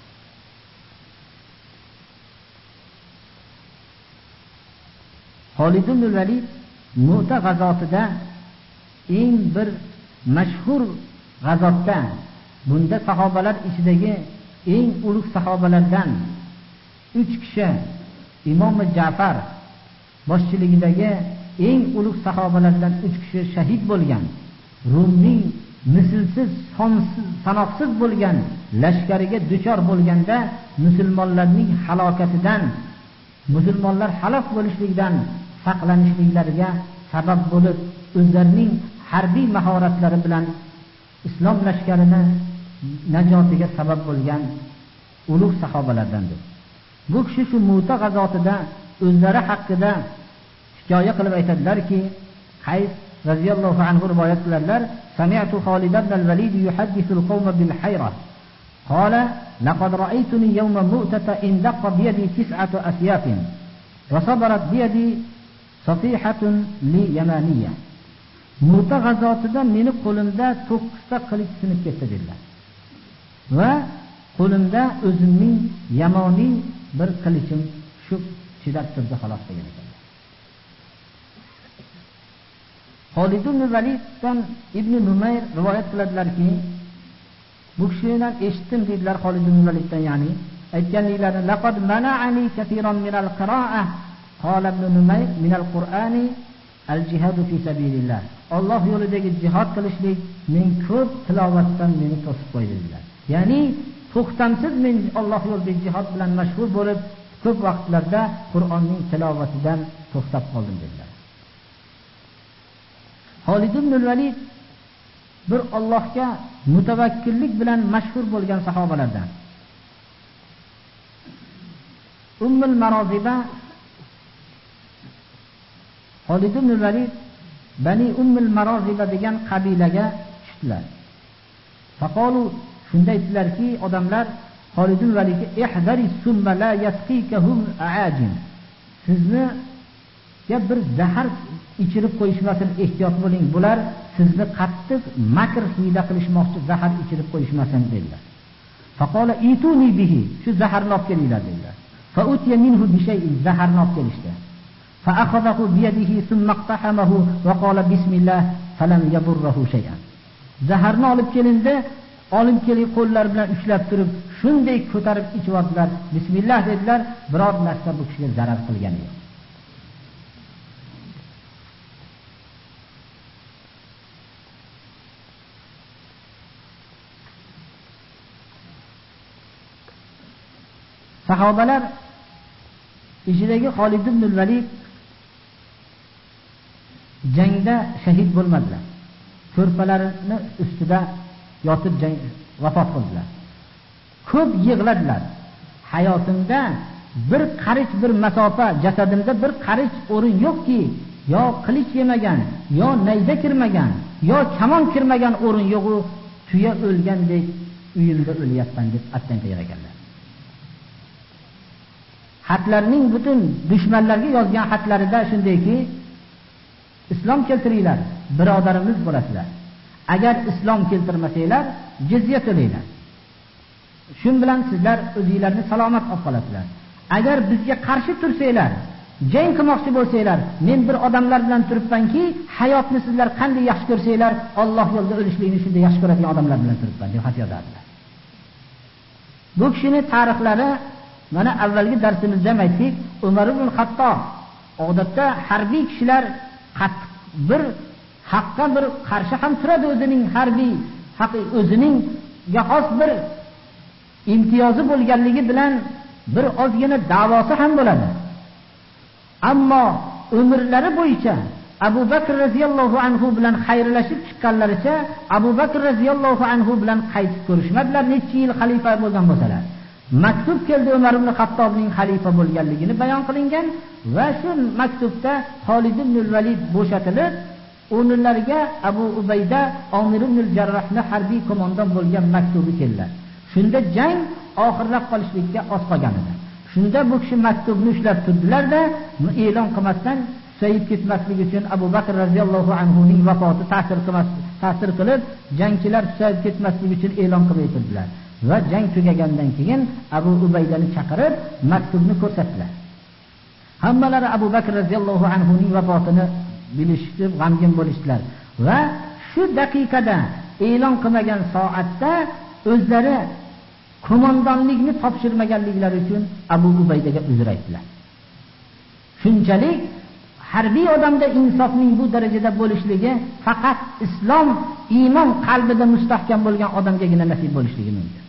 S1: Xolid ibn Valid Mu'ta g'azotida eng bir mashhur g'azotda, bunda sahobalar ichidagi eng ulug' sahobalardan 3 kishi, Imom Ja'far boshchiligidagi eng ulug' sahobalardan 3 kishi shahid bo'lgan. Rumning mislsiz, sonsiz, sanoqsiz bo'lgan lashkariga duchor bo'lganda musulmonlarning halokatidan, musulmonlar halok bo'lishligidan saqlanishliklariga sabab bo'lib, o'zlarining harbiy mahoratlari bilan islom lashkarini najotiga sabab bo'lgan ulug' sahobalardandir. Bu kishi shu Mu'ta g'azotida o'zlari haqida hikoya qilib aytadilarki, Qays radhiyallohu anhu rivoyat qiladilar, "Sami'tu Xolid ibn al-Valid yuhaddithu al-qawma bil hayra. Qala: laqad ra'aytuni yawma Mu'tata indaqa bi yadi 9 asyafin wa sabarat bi yadi safihatun li yamaniyya." Mu'ta g'azotida meni qo'limda 9 ta qilich sinib ketdi dedilar. Va qo'limda o'zimning yamoniy bir qilichim shu chidab turdi xolos degan ekanlar. Xolid ibn Validdan Ibn Numayr rivoyat qiladilarki, bu kishidan eshitdim dedilar Xolid ibn Validdan, ya'ni aytganliklarini, laqad mana'ani katiran min al-qira'ah qala ibn Numayr min al-Qur'ani al-jihad fi sabilillah. Alloh yo'lidagi jihad qilishlik men ko'p tilovatdan meni to'sib qo'ydi dedilar. Ya'ni to'xtamsiz men Alloh yo'lidagi jihad bilan mashg'ul bo'lib, ko'p vaqtlarda Qur'onning tilovatidan to'xtab qoldim dedilar. Xolid ibn Valid bir Allohga mutawakkillik bilan mashhur bo'lgan sahobalardan. Ummul Maroziba Xolid ibn Valid Bani Ummul Maroziba degan qabilaga tushdilar. Faqalu, shunda aytdilarki, odamlar Xolid ibn Validga ihdari summa la yasqikahum aajim. Sizni bir zahar ichirib qo'yishmasin, ehtiyot bo'ling. Bular sizni qattiq makr hiyla qilishmoqchi, zahar ichirib qo'yishmasin dedilar. Faqala ituni bihi, shu zaharni olib kelinglar dedilar. Fa utiya minhu bi shay'in, zaharni olib kelishdi. Fa akhadahu bi yadihi thumma iqtahamahu wa qala bismillah falam yaburruhu shay'an. Zaharni olib kelindi, olib kelib qo'llar bilan ushlab turib, shunday ko'tarib ichibdilar. Bismillah dedilar, biror narsa bu kishiga zarar qilgani yo'q. Sahobalar ichidagi Xolid ibn Valid jangda shahid bo'lmadilar. ko'rpalarini ustida yotib vafot qildilar. Ko'p yig'ladilar. Hayotimda bir qarich bir masofa, jasadimda bir qarich o'rin yo'qki, yo qilich yemagan, yo nayza kirmagan, yo kamon kirmagan o'rin yo'q-u, tuya o'lgandek uyimda o'lyapman deb aytgan ekanlar. Xatlarning butun dushmanlarga yozgan xatlarida shundayki, islom keltiringlar, birodarimiz bo'lasizlar. Agar islom keltirmasanglar, jizya to'laylar. Shun bilan sizlar o'zingizlarni salomat olib qolasizlar. Agar bizga qarshi tursanglar, jang qilmoqchi bo'lsanglar, men bir odamlar bilan turibmanki, hayotni sizlar qanday yaxshi ko'rsanglar, Alloh yo'lida o'lishlikni shunday yaxshi ko'radigan odamlar bilan turibman deb xat yozadilar. Bu kishining tarixlari mana avvalgi darsimizda ham aytdik, Umar ibn Xattob odatda harbiy kishilar bir haqqa bir qarshi ham turadi, o'zining harbiy o'zining xos bir imtiyozi bo'lganligi bilan bir ozgina da'vosi ham bo'ladi. Ammo umrlari bo'yicha Abu Bakr radhiyallohu anhu bilan xayrlashib chiqqanlaricha Abu Bakr radhiyallohu anhu bilan qaytib ko'rishmadilar, necha yil xalifa bo'lgan bo'lsalar. Maktub keldi, Umar ibn Xattobning xalifa bo'lganligini bayon qilingan va shu maktubda Xolid ibn al-Valid bo'shatilib, o'rnlariga Abu Ubayda Omir ibn al-Jarrohni harbiy qo'mondon bo'lgan maktubi keldi. Shunda jang oxirlab qolishlikka oz qolgan edi. Shunda bu kishi maktubni ushlab turdilar-da, e'lon qilmasdan sayib ketmasligi uchun Abu Bakr radhiyallohu anhu ning vafoti ta'sir qilib, jangchilar sayib ketmasligi uchun e'lon qilib turdilar. Va jang tugagandan keyin Abu Ubaydani chaqirib maktubni ko'rsatdilar. Hammalari Abu Bakr radhiyallohu anhu ning vafotini bilishib, g'amgin bo'lishdilar va shu daqiqada e'lon qilmagan soatda o'zlari qo'mondonlikni topshirmaganliklari uchun Abu Ubaydaga uzr aytdilar. Shunchalik harbiy odamda insofning bu darajada bo'lishligi faqat islom, iymon qalbida mustahkam bo'lgan odamgagina nasib bo'lishligi mumkin.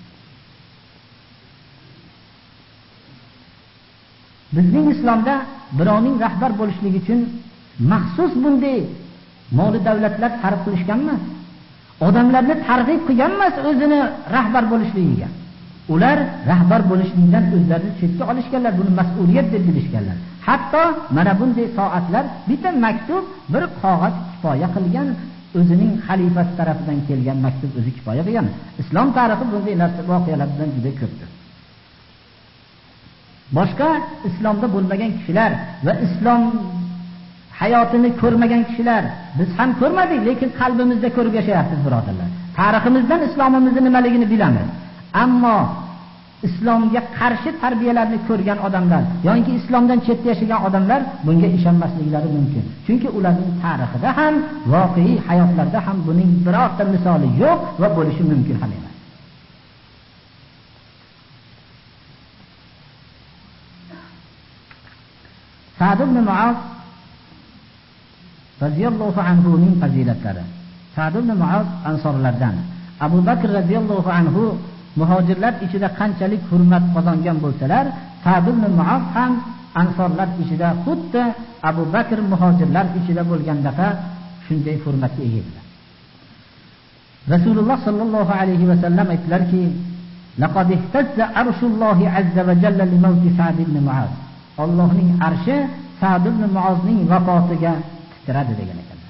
S1: Bizning islomda birovning rahbar bo'lishligi uchun maxsus bunday mol davlatlar targ'ib qilishgan emas. Odamlarni targ'ib qilgan emas o'zini rahbar bo'lishligiga. Ular rahbar bo'lishlikdan o'zlarini chetga olishganlar, buni mas'uliyat deb bilishganlar. Hatto mana bunday soatlar bitta maktub, bir qog'oz kifoya qilgan, o'zining xalifasi tarafidan kelgan maktub o'zi kifoya qilgan. Islom tarixi bunday narsa voqealar bilan juda ko'pdir. Boshqa islomda bo'lmagan kishilar va islom hayotini ko'rmagan kishilar biz ham ko'rmadik, lekin qalbimizda ko'rib yashayapmiz, birodarlar. Tariximizdan islomimizni nimaligini bilamiz. Ammo islomga qarshi tarbiyalarni ko'rgan odamlar yoki islomdan chetda yashagan odamlar bunga ishonmasliklari mumkin. Chunki ularning tarixida ham, voqei hayotlarida ham buning birorta misoli yo'q va bo'lishi mumkin ham emas. Sa'd ibn Mu'az radhiyallohu anhu ning fazilatlari. Sa'd ibn Mu'az ansorlardan. Abu Bakr radhiyallohu anhu muhojirlar ichida qanchalik hurmat qozongan bo'lsalar, Sa'd ibn Mu'az ham ansorlar ichida xuddi Abu Bakr muhojirlar ichida bo'lgandaqa shunday hurmatga ega edilar. Rasululloh sallallohu alayhi va sallam aytdilarki: "Laqad ihtazza arshullohi azza va jalla li mawti Sa'd ibn Mu'az." Allohning arshi Sa'd ibn Mu'azning vafotiga titradi degan ekanlar.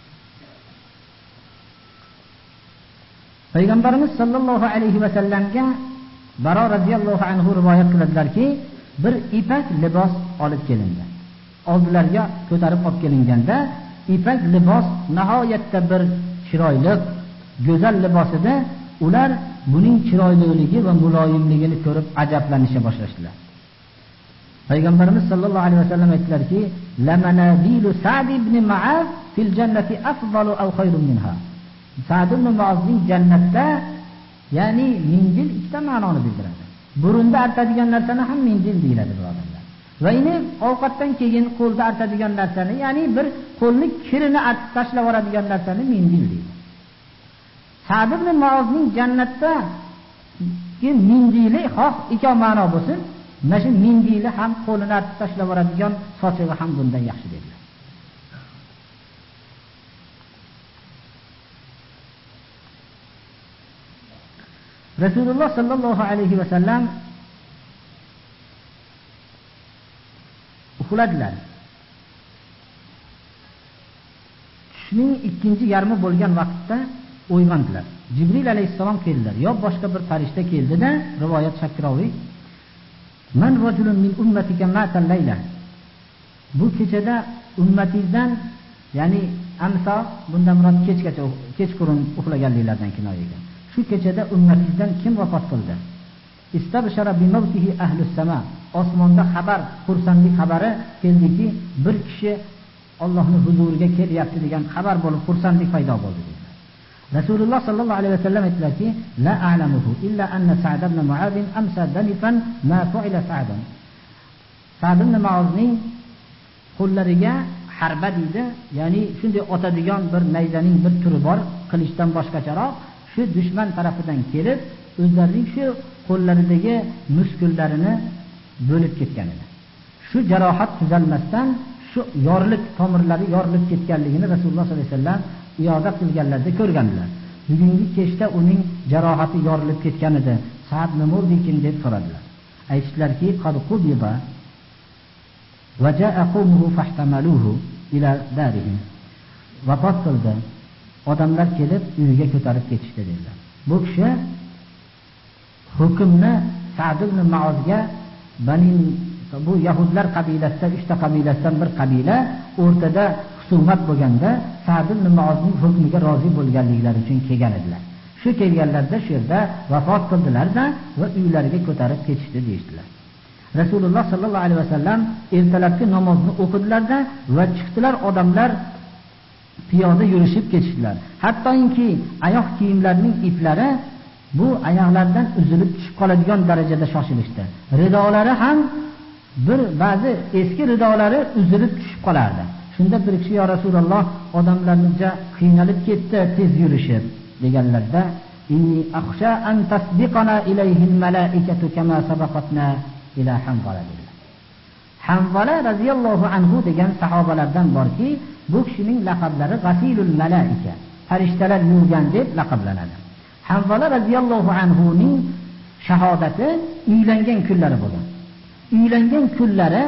S1: Payg'ambarimiz sallallohu alayhi va sallamga Baro radhiyallohu anhu rivoyat qiladilarki, bir ipak libos olib kelindi. Oldilariga ko'tarib olib kelinganda, ipak libos nihoyatda bir chiroyli, go'zal libos edi. Ular buning chiroyliligi va muloyimligini ko'rib ajablanisha boshlashdilar. Payg'ambarimiz sallallohu alayhi va sallam aytdilarki: "La manabilu Sa'd ibn Mu'az fil jannati afdalu aw khayrun minha." Sa'd ibn Mu'azning jannatda, ya'ni mindil ikkita ma'noni bildiradi. Burunda artadigan narsani ham mindil deyiladi, birodarlar. Va ini ovqatdan keyin qo'lda artadigan narsani, ya'ni bir qo'lni kirini artib tashlab yuboradigan narsani mindil deydi. Sa'd ibn Mu'azning jannatda mindili xoh ikki ma'no bo'lsin, mana shu mindili ham qo'lini artib tashlab yuboradigan sochig'i ham bundan yaxshi dedilar. Rasululloh sallallohu alayhi va sallam uxladilar. Tushning ikkinchi yarmi bo'lgan vaqtda uyg'ondilar. Jibril alayhissalom keldilar. Yo boshqa bir farishta keldida, rivoyat Shakraviy, "Man rajulun min ummatika mata layla." Bu kechada ummatingizdan, ya'ni amsa bundan murod kechgacha, kechqurun uxlaganliklardan kinoya ekan. Shu kechada ummatingizdan kim vafot qildi? Istabshara bi mawtihi ahlus sama. Osmonda xabar, xursandlik xabari keldiki, bir kishi Allohning huzuriga kelyapti degan xabar bo'lib, xursandlik paydo bo'ldi dedilar. Rasululloh sallallohu alayhi vasallam aytdilarki, "La a'lamuhu illa anna Sa'd ibn Mu'adh amsa danifan ma fa'ila Sa'dan." Sa'd ibn Mu'adhning qo'llariga harba deydi, ya'ni shunday otadigan bir nayzaning bir turi bor, qilishdan boshqacharoq, shu dushman tarafidan kelib, o'zlarining shu qo'llaridagi muskullarini bo'lib ketgan edi. Shu jarohat tuzalmasdan shu yorlik tomirlari yorilib ketganligini Rasululloh sollallohu alayhi vasallam iyoda qilganlarda ko'rganlar. Bugungi kechda uning jarohati yorilib ketgan edi. Sa'd nima bo'ldi ekan deb so'radilar. Aytdilarki, "Qad qudiba va ja'a qawmuhu fahtamaluhu ila darihim." Vafot qildi. Odamlar kelib uyiga ko'tarib ketishdi dedilar. Bu kishi hukmni Sa'd ibn Mu'ozga, bu yahudlar qabilasidan, 3 ta qabilasidan bir qabila o'rtada husumat bo'lganda Sa'd ibn Mu'ozning hukmiga rozi bo'lganliklari uchun kelgan edilar. Shu kelganlarda shu yerda vafot qildilar-da va uylariga ko'tarib ketishdi deydilar. Rasululloh sallallohu alayhi vasallam ertalabki namozni o'qidilar-da va chiqdilar, odamlar piyoda yurishib ketishdilar. Hattoki oyoq kiyimlarining iplari bu oyoqlardan uzilib tushib qoladigan darajada shoshilishdi. Ridolari ham ba'zi eski ridolari uzilib tushib qolardi. Shunda bir kishi, "Ya Rasululloh, odamlarga qiynalib ketdi tez yurishib" deganlarda, "Inni akhsha an tasbiqana ilayhi al-malaikatu kama sabaqatna ila Hanzala." dedilar. Hanzala radhiyallohu anhu degan sahobalardan borki, bu kishining laqablari Ghasilul Malaika, farishtalar yurgan deb laqablanadi. Hanzala radhiyallohu anhuning shahodati uylangan kunlari bo'lgan. Uylangan kunlari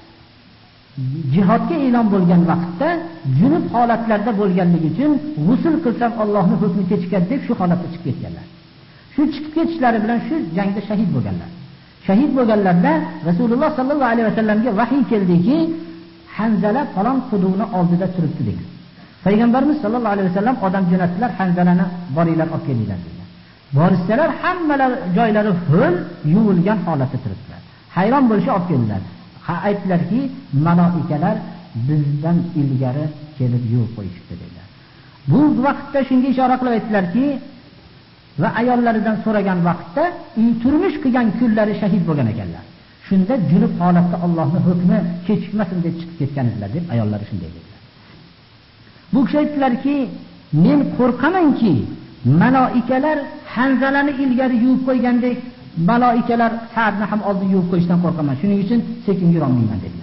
S1: jihodga e'lon bo'lgan vaqtda junub holatlarda bo'lganligi uchun g'usl qilsam Allohning hukmi kechikadi deb shu holatga chiqib ketganlar. Shu chiqib ketishlari bilan shu jangda shahid bo'lganlar. Shahid bo'lganlarda Rasululloh sallallohu alayhi vasallamga vahiy keldiki, Hanzala falon quduvni oldida turibdi dedi. Payg'ambarimiz sallallohu alayhi vasallam odam jo'natdilar, Hanzalani boringlar olib kelinglar dedilar. Borishsalar, hammalar joylari ho'l, yuvilgan holatda turibdilar. Hayron bo'lishib olib keldilar. Aytdilarki, malaikalar bizdan ilgari kelib yuvib qo'yishdi dedilar. Bu vaqtda shunga ishora qilib aytdilarki, va ayollaridan so'ragan vaqtda turmush qilgan kunlari shahid bo'lgan ekanlar. Shunda junub holatda Allohning hukmi kechikmasin deb chiqib ketgan edilar deb ayollari shunday dedilar. Bu kishi aytdilarki, "Men qo'rqamanki, malaikalar Hanzalani ilgari yuvib qo'ygandek, malaikalar Sa'dni ham oldin yuvib qo'yishdan qo'rqaman. Shuning uchun sekin yura olmayman" dedilar.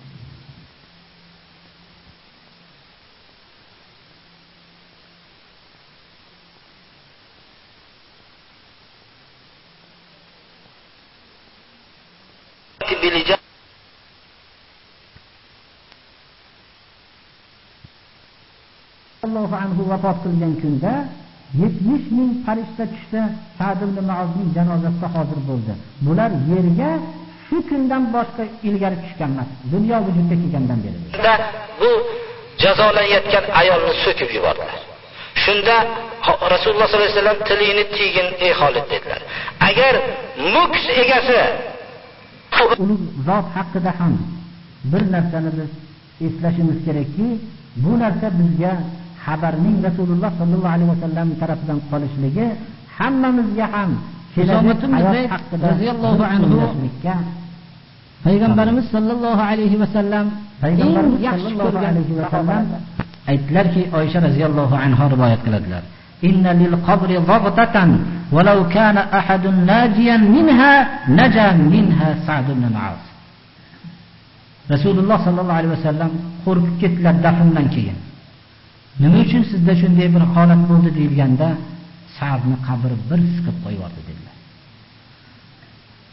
S1: Allohu anhu vafot qilgan kunda 70 ming farishta tushdi. Sa'd ibn Mu'ozning janozasida hozir bo'ldi. Bular yerga shu kundan boshqa ilgari tushgan emas. Dunyo vujudga kelgandan beri.
S2: Bu jazolanayotgan ayolni so'kib yubordilar. Shunda Rasululloh sollallohu alayhi vasallam tilini tiygin ey Xolid dedilar. Agar mulk egasi
S1: ulug' zot haqida ham bir narsani biz eslashimiz kerakki, bu narsa bizga xabarning Rasululloh sallallohu alayhi vasallam tarafidan qolishligi hammamizga ham
S3: Husamatun Zayd radhiyallohu anhu Payg'ambarimiz sallallohu alayhi vasallam
S1: Payg'ambarimiz sallallohu alayhi vasallam aytdilarki, Oysha radhiyallohu anha rivoyat qiladilar. Inna lil qabri dhabtatan walau kana ahadun najiyan minha naja minha Sa'd ibn Mu'az. Rasululloh sallallohu alayhi vasallam qo'rqib ketdilar dafndan keyin. Nima uchun sizda shunday bir holat bo'ldi deyilganda, Sa'dni qabri bir siqib qo'yib yubordi dedilar.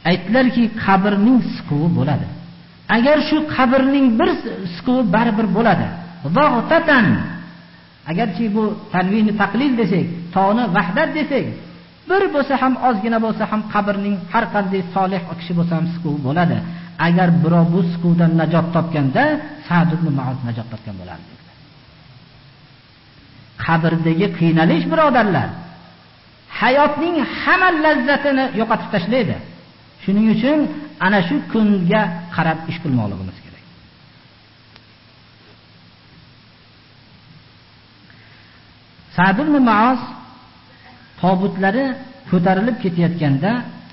S1: Aytdilarki, qabrning siquvi bo'ladi. Agar shu qabrning bir siquvi baribir bo'ladi. Vaqtatan. Agarchi bu tanvini taqlil desak, toni vahdat desak, bir bo'lsa ham ozgina bo'lsa ham qabrning har qanday solih kishi bo'lsa ham siquvi bo'ladi. Agar birov bu siquvdan najot topganda, Sa'd ibn Mu'oz najot topgan bo'lardi dedilar. Qabrdagi qiynalish, birodarlar, hayotning hamma lazzatini yo'qotib tashlaydi. Shuning uchun ana shu kunga qarab ish qilmoqligimiz kerak. Sa'd ibn Mu'oz tobutlari ko'tarilib ketayotganda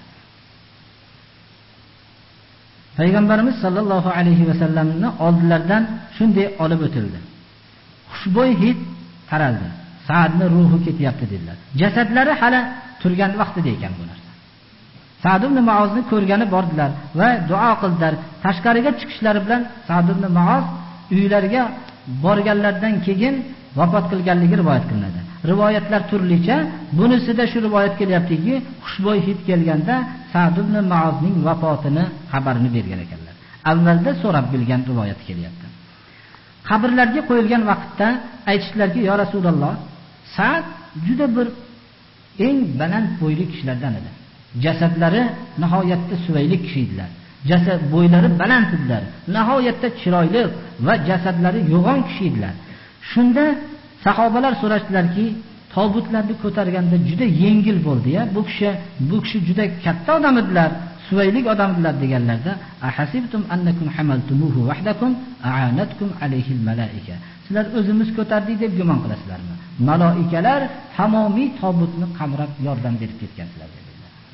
S1: Payg'ambarimiz sollallohu alayhi va sallamning oldilaridan shunday olib o'tildi. Xushbo'y hid taraldi. Sa'dning ruhi ketyapti dedilar. Jasadlari hali turgan vaqtida ekan bu narsa. Sa'd ibn Mu'ozni ko'rgani bordilar va duo qildilar. Tashqariga chiqishlari bilan Sa'd ibn Mu'oz uylariga borganlardan keyin vafot qilganligi rivoyat qilinadi. Rivoyatlar turlicha. Bunisida shu rivoyat kelyaptiki, xushbo'y hid kelganda Sa'd ibn Mu'ozning vafotini xabarini bergan ekanlar. Avvalda so'rab bilgan rivoyat kelyapti. Qabrlarga qo'yilgan vaqtda aytishlarki, "Ya Rasululloh, Sa'd juda bir eng baland bo'yli kishilardan edi. Jasadlari nihoyatda suvayli kishi edilar. Jasad bo'ylari baland edilar. Nihoyatda chiroyli va jasadlari yo'g'on kishi edilar." Shunda sahobalar so'rashdilarki, tobutlarni ko'targanda juda yengil bo'ldi-ya. Bu kishi juda katta odam edilar, suvaylik odam edilar deganlarda, "Ahasibtum annakum hamaltumuhu wahdakum a'anatkum alayhi al-malaika." Sizlar o'zimiz ko'tardik deb gumon qilasizlarmi? Malaikalar tamomiy tobutni qamrab yordam berib ketgansizlar dedilar.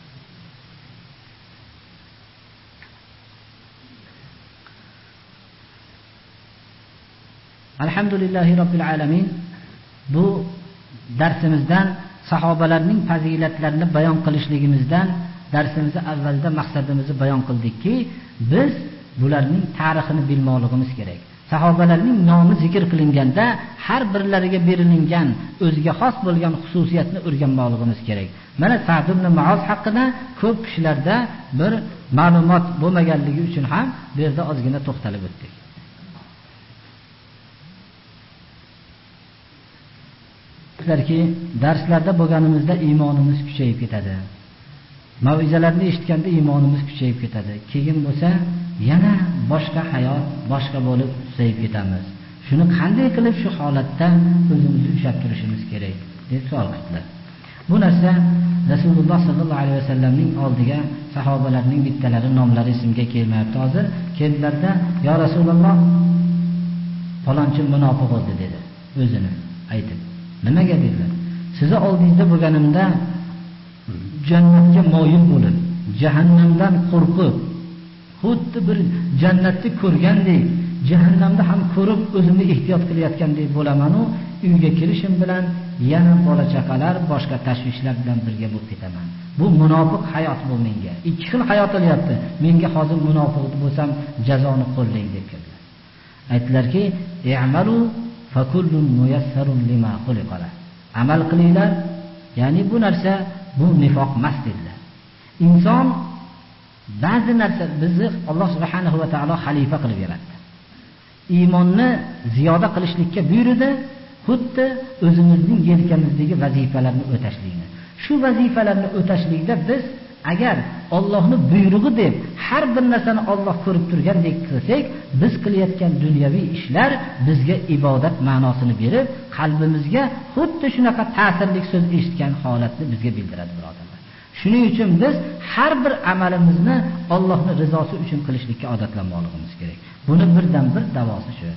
S1: Alhamdulillahi robbil alamin. Bu darsimizdan sahobalarning fazilatlarini bayon qilishligimizdan darsimizni avvalda maqsadimizni bayon qildikki, biz bularning tarixini bilmoqligimiz kerak. Sahobalarning nomi zikr qilinganda har birlariga berilingan o'ziga xos bo'lgan xususiyatni o'rganmoqligimiz kerak. Mana Sa'd ibn Mu'oz haqida ko'p kishilarda bir ma'lumot bo'lmaganligi uchun ham bu yerda ozgina to'xtalib o'tdik. Ki darslarda bo'lganimizda iymonimiz kuchayib ketadi. Mav'izalarni eshitganda iymonimiz kuchayib ketadi. Keyin bo'lsa yana boshqa hayot, boshqa bo'lib susayib ketamiz. Shuni qanday qilib shu holatda o'zimizni ushlab turishimiz kerak deb savol qildilar. Bu narsa Rasululloh sallallohu alayhi vasallamning oldiga sahobalarning bittalari nomlari esimga kelmayapti hozir. Keldilarda, "Ya Rasululloh, falonchi munofiq bo'ldi" dedi o'zini aytib. Nimaga dedilar? Sizni oldingizda bo'lganimda jannatga moyil bo'lib, jahannamdan qo'rqib, xuddi bir jannatni ko'rgandek, jahannamda ham ko'rib o'zimni ehtiyot qilayotgandek bo'laman-u, uyga kirishim bilan yana bola chaqalar, boshqa tashvishlar bilan birga bo'lib ketaman. Bu munofiq hayot bu menga. Ikki xil hayot olyapti. Menga hozir munofiq bo'lsam jazoni qo'llang deb keldilar. Aytdilarki, "I'malu fakullun muyassarun lima xuliqala." Amal qilinglar, ya'ni bu narsa bu nifoq emas dedilar. Inson ba'zi narsa bizni Alloh subhanahu va taolo xalifa qilib yaratdi. Iymonni ziyoda qilishlikka buyurdi, xuddi o'zimizning yelkamizdagi vazifalarni o'tashlikni. Shu vazifalarni o'tashlikda biz agar Allohning buyrug'i deb har bir narsani Alloh ko'rib turgandek qilsak, biz qilayotgan dunyoviy ishlar bizga ibodat ma'nosini berib, qalbimizga xuddi shunaqa ta'sirli so'z eshitgan holatni bizga bildiradi, birodarlar. Shuning uchun biz har bir amalimizni Allohning rizosi uchun qilishlikka odatlanmoqligimiz kerak. Buni birdan bir davosi shu.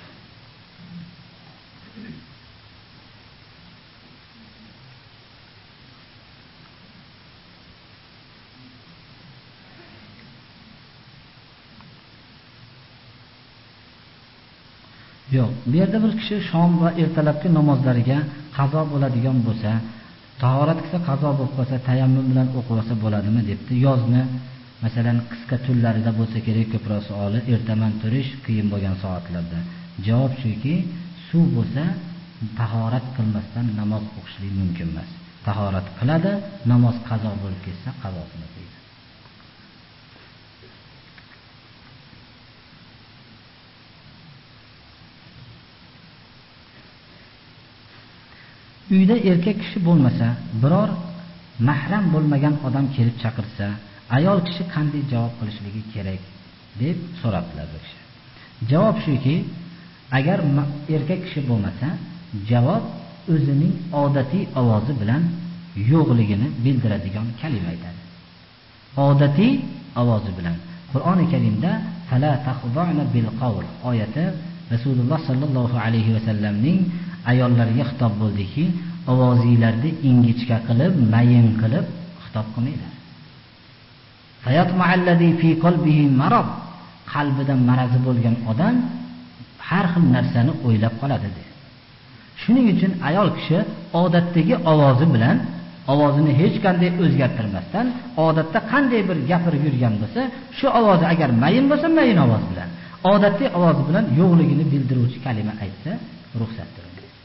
S1: Yo'q, bu yerda bir kishi shom va ertalabki namozlariga qazo bo'ladigan bo'lsa, tahorat qilsa qazo bo'lib qolsa, tayammum bilan o'qib olsa bo'ladimi debdi. Yozni, masalan, qisqa tunlarida bo'lsa kerak, ko'proq savoli ertaman turish qiyin bo'lgan soatlarda. Javob shuki, suv bo'lsa, tahorat qilmasdan namoz o'qishlik mumkin emas. Tahorat qiladi, namoz qazo bo'lib ketsa qazosini qiladi. uyda erkak kishi bo'lmasa, biror mahram bo'lmagan odam kelib chaqirsa, ayol kishi qanday javob qilishligi kerak deb so'rabdilar bu kishi. Javob shuki, agar erkak kishi bo'lmasa, javob o'zining odatiy ovozi bilan yo'qligini bildiradigan kalima aytadi. Odatiy ovozi bilan. Qur'oni Karimda fala taxda'na bil qawl oyati Rasululloh sallallohu alayhi va sallamning ayollariga xitob bo'ldiki, ovozinglarni ingichka qilib, mayin qilib xitob qilmanglar. Fayatma'allazi fi qalbihi marad, qalbida marazi bo'lgan odam har xil narsani o'ylab qoladi dedi. Shuning uchun ayol kishi odatdagi ovozi bilan, ovozini hech qanday o'zgartirmasdan, odatda qanday bir gapirib yurgan bo'lsa, shu ovozi agar mayin bo'lsa, mayin ovoz bilan, odatdagi ovozi bilan yo'qligini bildiruvchi kalima aytsa, ruxsatdir.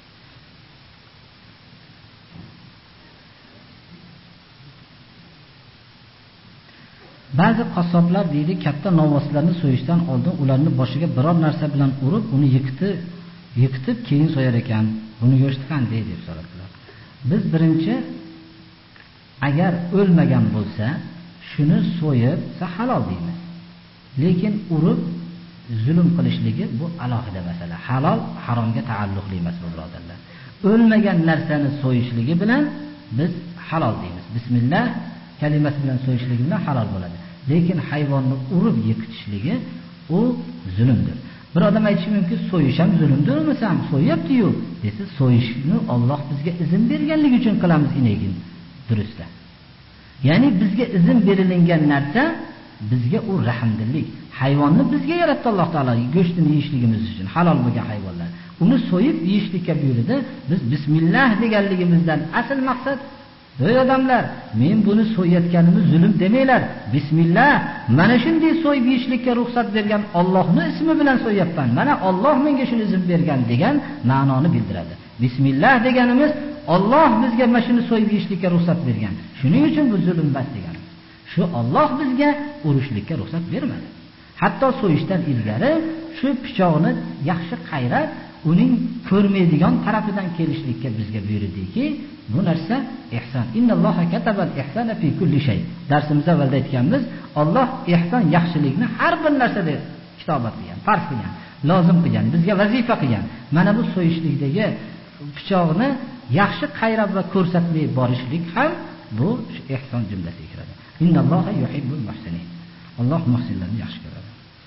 S1: Ba'zi qassoblar deydi, katta novvoslarni so'yishdan oldin ularni boshiga biror narsa bilan urib, uni yiqitib keyin so'yar ekan. Buni go'shti qanday deb so'radilar. Biz birinchi agar o'lmagan bo'lsa, shuni so'yib halol deymiz. Lekin urib zulm qilishligi bu alohida masala. Halol haromga taalluqli emas bu birodarlar. O'lmagan narsani so'yishligi bilan biz halol deymiz. Bismillah kalimasi bilan so'yishligi bilan halol bo'ladi. Lekin hayvonni urib yiqitishligi u zulmdir. Bir odam aytishi mumkin, so'yish ham zulmdir, ham so'yapti-yu desa, so'yishni Alloh bizga izn berganligi uchun qilamiz inekin. Durustda. Ya'ni bizga izn berilgan narsa bizga u rahmdillik. Hayvonni bizga yaratdi Alloh taolo go'shtini yeyishligimiz uchun, halol bo'lgan hayvonlar. Uni so'yib yeyishlikka buyurdi. Biz bismillah deganligimizdan asl maqsad, ey odamlar, men buni so'yayotganimni zulm demanglar. Bismillah, mana shunday so'yib yeyishlikka ruxsat bergan Allohning ismi bilan so'yapman. Mana Alloh menga shuni izn bergan degan ma'noni bildiradi. Bismillah deganimiz Alloh bizga mana shuni so'yib yeyishlikka ruxsat bergan. Shuning uchun bu zulm bas degan. Shu Alloh bizga urishlikka ruxsat bermadi. Hatto so'yishdan ilgari shu pichoqni yaxshi qayrab, uning ko'rmaydigan tarafidan kelishlikka bizga buyurdiki, bu narsa ihson. Innalloha katabal ihsana fi kulli shay. Darsimizda avvalda aytganmiz, Alloh ihson yaxshilikni har bir narsada kitobat qilgan, farz qilgan, lozim qilgan, bizga vazifa qilgan. Mana bu so'yishlikdagi pichoqni yaxshi qayrab va ko'rsatmay borishlik ham bu ihson jumlasiga kiradi. Innalloha yuhibbul muhsinin. Alloh muhsinlarni yaxshi ko'radi.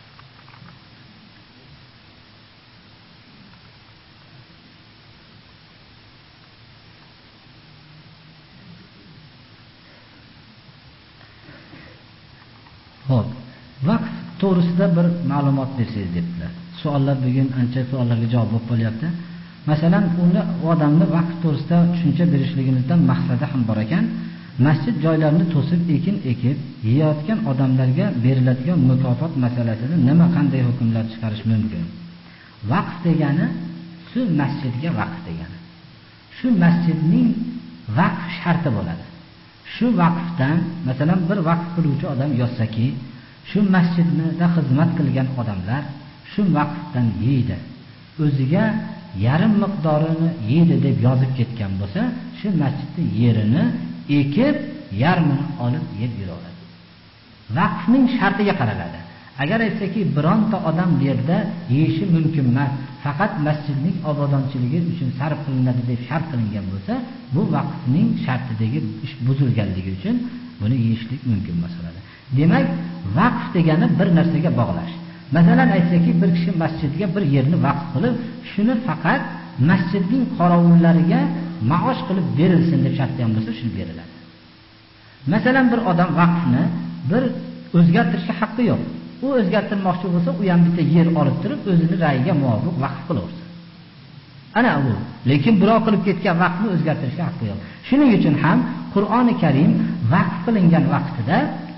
S1: Xo'p, vaqt to'g'risida bir ma'lumot bersangiz debdilar. Savollar bugun ancha savollarga javob bo'lib qolyapti. Masalan, uni odamni vaqt to'g'risida tushuncha berishligimizdan maqsadi ham bor ekan. Masjid joylarini to'sib ekib, yeyotgan odamlarga beriladigan mukofot masalasida nima qanday hukmlar chiqarish mumkin? Vaqf degani shu masjidga vaqf degani. Shu masjidning vaqf sharti bo'ladi. Shu vaqfdan, masalan, bir vaqf qiluvchi odam yozsaki, shu masjidda xizmat qilgan odamlar shu vaqfdan yeydi. O'ziga yarim miqdorini yeydi deb yozib ketgan bo'lsa, shu masjidning yerini ekib, yarmini olib yeb yuraveradi. Vaqfning shartiga qaraladi. Agar aytsaki, bironta odam bu yerda yeyishi mumkin emas, faqat masjidning obodonchiligi uchun sarf qilinadi deb shart qilingan bo'lsa, bu vaqfning shartidagi ish buzilganligi uchun buni yeyishlik mumkin emas bo'ladi. Demak, vaqf degani bir narsaga bog'lash. Masalan, aytsaki, bir kishi masjidga bir yerni vaqf qilib, shuni faqat masjidning qorovullariga maosh qilib berilsin deb shartlagan bo'lsa, shuni beriladi. Masalan, bir odam vaqfni bir o'zgartirishga haqqi yo'q. U o'zgartirmoqchi bo'lsa, u ham bitta yer olib turib, o'zini rayiga muvofiq vaqf qilaversin. Ana u. Lekin birov qilib ketgan vaqtni o'zgartirishga haqqi yo'q. Shuning uchun ham Qur'oni Karim vaqf qilingan vaqtida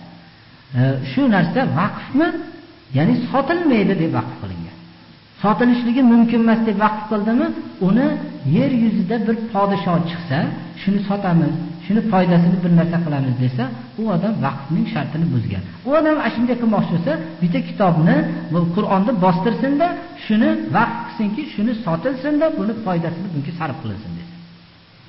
S1: shu narsa vaqfmi, ya'ni sotilmaydi deb vaqf qilingan. Sotilishligi mumkin emas deb vaqf qildimi, uni yer yuzida bir podshoh chiqsa, shuni sotamiz, shuni foydasini bir narsa qilamiz desa, u odam vaqfning shartini buzgan. U odam shunday qilmoqchi bo'lsa, bitta kitobni, bu Qur'onni bostirsin-da, shuni vaqf qilsinki, shuni sotilsin-da, buni foydasini bunga sarf qilinsin desa.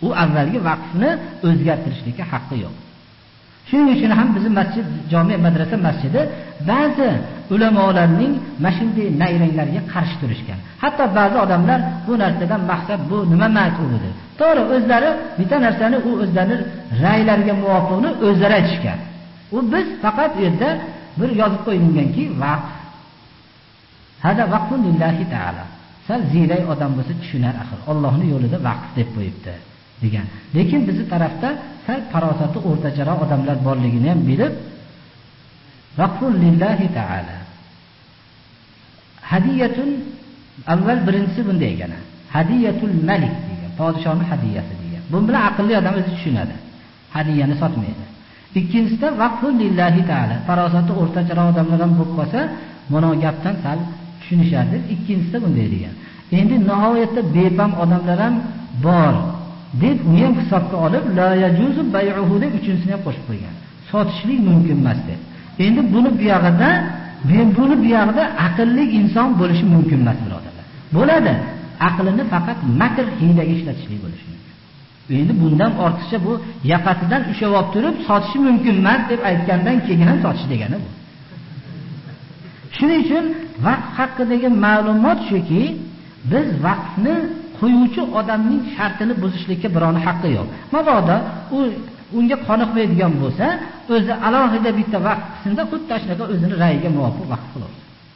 S1: U avvalgi vaqfni o'zgartirishlikka haqqi yo'q. Shuning uchun ham bizim masjid, jami madrasa masjidi ba'zi ulamolarning mashhurday nayranglarga qarshi turishgan. Hatto ba'zi odamlar bu narsadan maqsad bu nima emas u dedi. To'g'ri, o'zlari bitta narsani u o'zlarining ra'ylariga muvofiqni o'zlari aytishgan. U biz faqat bu yerda bir yozib qo'yilganki, vaqf hada vaqfun lillahi ta'ala. Sal ziray odam bo'lsa tushunar axir. Allohning yo'lida vaqf deb qo'yibdi degan. Lekin bizning tarafda sal farosati o'rtacharoq odamlar borligini ham bilib, vaqfun lillahi ta'ala. Hadiyatun avval birinchisi bunday ekan. Hadiyatul malik degan. Podshohning hadiyasi degan. Bu bilan aqlli odam o'zi tushunadi. Hadiyani sotmaydi. Ikkinchisida vaqfun lillahi ta'ala. Farosati o'rtacharoq odamlar ham bo'lib qolsa, mana gapdan sal tushunishadi. Ikkinchisida bunday degan. Endi nihoyatda bepam odamlar ham bor deb uni ham hisobga olib la yajuzu bay'uhu deb uchinchisini ham qo'shib qo'ygan. Sotishlik mumkin emas deb. Endi buni bu yog'ida aqlli inson bo'lishi mumkin emas, birodarlar. Bo'ladi. Aqlini faqat makr hiylaga ishlatishlik bo'lishi mumkin. Endi bundan ortiqcha bu yaqasidan ushlab olib turib sotishi mumkin emas deb aytgandan keyin ham sotish degani bu. Shuning uchun vaqf haqidagi ma'lumot shuki, biz vaqfni qo'yuvchi odamning shartini buzishlikka birovni haqqi yo'q. Mabodo unga qoniqmaydigan bo'lsa, o'zi alohida bitta vaqf qismida xuddi shunaqa o'zining ra'yiga muvofiq vaqf qiladi.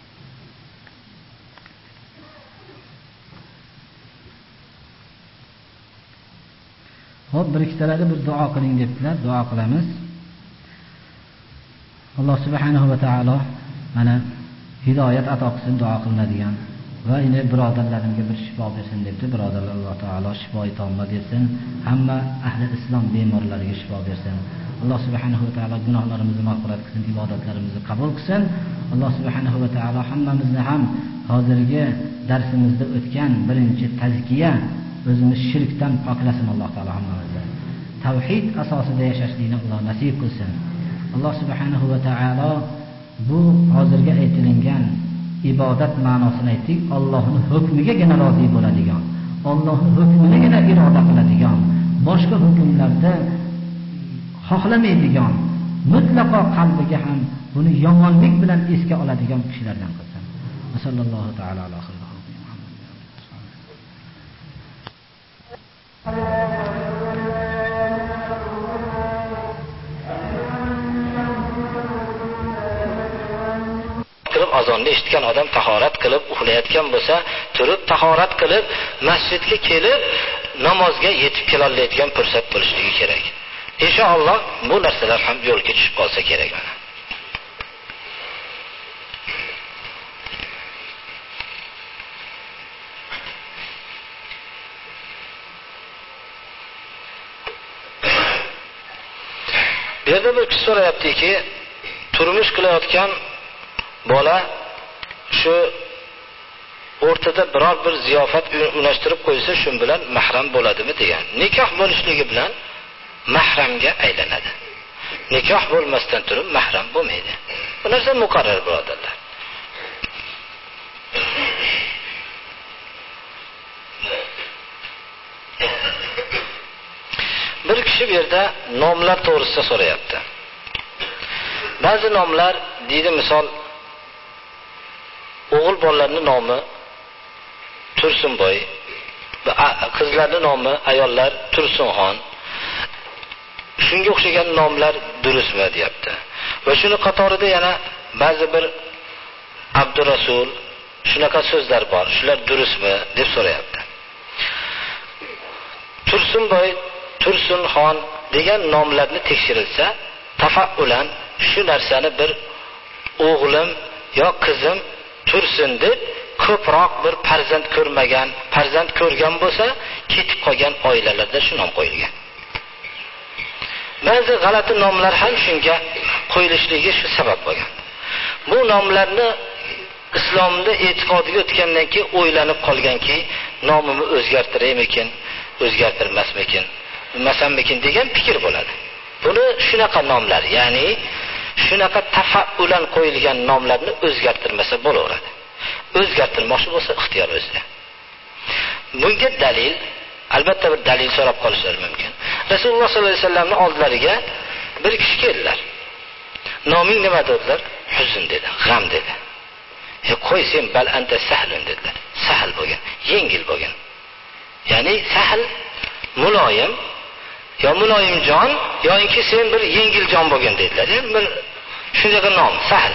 S1: Xo'p, bir ikkitalari bir duo qiling debdilar, duo qilamiz. Alloh subhanahu va taolo mana hidoyat ato qilsin, duo qilinadigan va ine birodarlarimga bir shifo bersin debdi. Birodarlar Alloh taolo shifoi tomma bersin, hamma ahli islom bemorlariga shifo bersin. Alloh subhanahu va taolo gunohlarimizni mag'firat qilsin, ibodatlarimizni qabul qilsin. Alloh subhanahu va taolo hammamizni ham hozirgi darsimizda o'tgan birinchi tazkiya o'zimiz shirkdan poklasin. Alloh taolo hammamizni tavhid asosida yashashlikni Alloh nasib qilsin. Alloh subhanahu va taolo bu hozirga aytilgan ibodat ma'nosini aytdik. Allohning hukmigagina rozi bo'ladigan, Allohning hukminigina iroda qiladigan, boshqa hukmlarda xohlamaydigan, mutlaqo qalbiga ham buni yomonlik bilan esga oladigan kishilardan qilsin. Sallallohu taala alayhi va sallam.
S2: Azonni eshitgan odam tahorat qilib uxlayotgan bo'lsa, turib tahorat qilib masjidga kelib namozga yetib kela oladigan fursat bo'lishligi kerak. Inshaalloh bu narsalar ham yo'lga tushib qolsa kerak mana. Bu yerda bir kishi so'rayaptiki, turmush qilayotgan bola shu o'rtada biror bir ziyofat unashtirib qo'ysa, shu bilan mahram bo'ladimi degan. Nikoh bo'lishligi bilan mahramga aylanadi. Nikoh bo'lmasdan turib mahram bo'lmaydi. Bu narsa muqarrar, birodarlar. Bir kishi bu yerda nomlar to'g'risida so'rayapti. Ba'zi nomlar deydi, misol o'g'il bolalarning nomi Tursunboy, qizlarning nomi ayollar Tursunxon. Shunga o'xshagan nomlar durustmi deyapti. Va shuni qatorida yana ba'zi bir Abdurasul shunaqa so'zlar bor. Shular durustmi deb so'rayapti. Tursunboy, Tursunxon degan nomlarni tekshirilsa, tafa'ulan shu narsani bir o'g'lim yo qizim Tursun deb ko'proq bir farzand ko'rmagan, farzand ko'rgan bo'lsa, ketib qolgan oilalarda shu nom qo'yilgan. Ba'zi g'alati nomlar ham shunga qo'yilishligi shu sabab bo'lgan. Bu nomlarni islomda e'tiqodiga o'tgandan keyin o'ylanib qolganki, nomimni o'zgartiraymikin, o'zgartirmasmikin, bilmasammikin degan fikr bo'ladi. Buni shunaqa nomlar, ya'ni shunaqa tafa'ulan qo'yilgan nomlarni o'zgartirmasa bo'laveradi. O'zgartirmoqchi bo'lsa ixtiyor o'zida. Bunga dalil albatta bir dalil so'rab qolishlari mumkin. Rasululloh sollallohu alayhi vasallamning oldilariga bir kishi keldilar. Noming nima dedilar? Huzn dedi, g'am dedi. Qo'y sen bal anta sahlun dedilar. Sahl bo'lgan, yengil bo'lgan. Ya'ni sahl muloyim, yo muloyim jon yoki sen bir yengil jon bo'lgan dedilar. Bir shunday nom, sahl.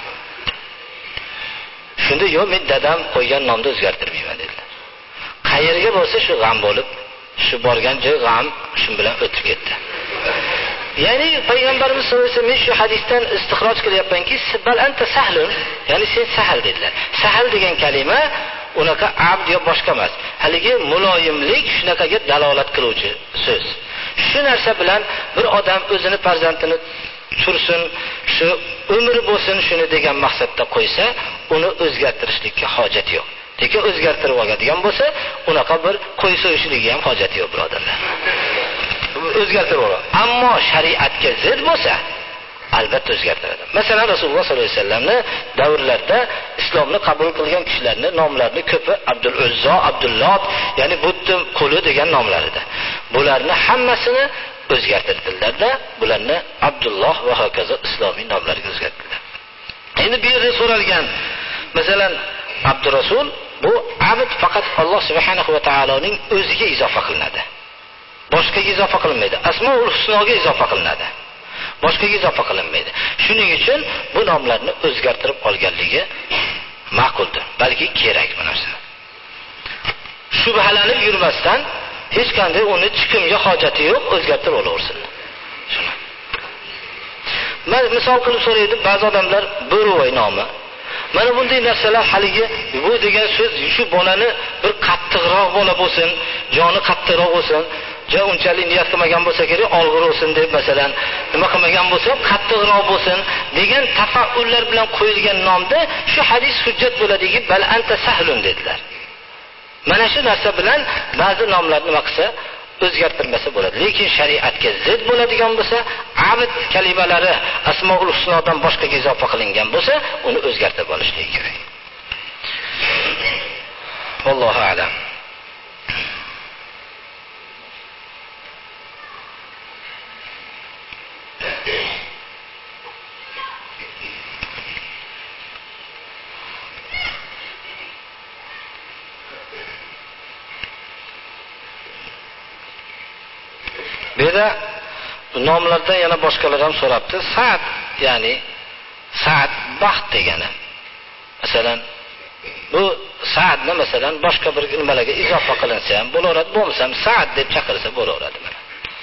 S2: Shunda yo'q, men dadam qo'ygan nomni o'zgartirmayman dedilar. Qayerga bo'lsa shu g'am bo'lib, shu borgan joy g'am shu bilan o'tib ketdi. Ya'ni payg'ambarimiz sollallohu alayhi vasallam shu hadisdan istixroj qilyapmanki, bal anta sahlun, ya'ni sen sahl dedilar. Sahl degan kalima unaqa abd yo boshqa emas. Haligi muloyimlik shunaqaga dalolat qiluvchi so'z. Shu narsa bilan bir odam o'zini farzandini tursin, shu umri bo'lsin shuni degan maqsadda qo'ysa, uni o'zgartirishlikka hojat yo'q. Lekin o'zgartirib oladigan bo'lsa, unaqa bir qo'y so'yishligiga ham hojat yo'q, birodarlar. O'zgartirib oladi. Ammo shariatga zid bo'lsa, albatta o'zgartiradi. Masalan, Rasululloh sollallohu alayhi vasallamning davrlarida islomni qabul qilgan kishilarning nomlarini ko'pi Abdul Uzzo, Abdullot, ya'ni Budda quli degan nomlar edi. Bularni hammasini o'zgartirdilarda, bularni Abdulloh va hokazo islomiy nomlarga o'zgartirdilar. Endi bu yerda so'ralgan, masalan, Abdurasul bu abd faqat Alloh subhanahu va taoloning o'ziga izofa qilinadi. Boshqaga izofa qilinmaydi. Asmoul husnoga izofa qilinadi. Boshqaga izofa qilinmaydi. Shuning uchun bu nomlarni o'zgartirib olganligi ma'quldir, balki kerak bu narsa. Shubhalanib yurmasdan hech qanday uni chiqimga hojati yo'q, o'zgartirib olaversin. Shuni. Misol qilib so'raydi ba'zi odamlar Bo'ro'voy nomi. Mana bunday narsalar haligi bu degan so'z shu bolani bir qattiqroq bola bo'lsin, joni qattiqroq bo'lsin, jo unchalik niyat qilmagan bo'lsa kerak, olg'ir bo'lsin deb masalan, nima qilmagan bo'lsa, qattiqroq bo'lsin degan tafaullar bilan qo'yilgan nomda shu hadis hujjat bo'ladiki, bal anta sahlun dedilar. Mana shu narsa bilan ba'zi nomlarni nima qilsa o'zgartirmasa bo'ladi. Lekin shariatga zid bo'ladigan bo'lsa, abd kalimalari asmoul husnodan boshqaga izofa qilingan bo'lsa, uni o'zgartirib olishlik kerak. Allohu a'lam. Bu yerda nomlardan yana boshqalar ham so'rabdi. Saat, ya'ni saat baxt degani. Masalan, bu saatni masalan boshqa bir nimalarga izofa qilinsa ham bo'laveradi, bo'lmasa ham saat deb chaqirsa bo'laveradi mana.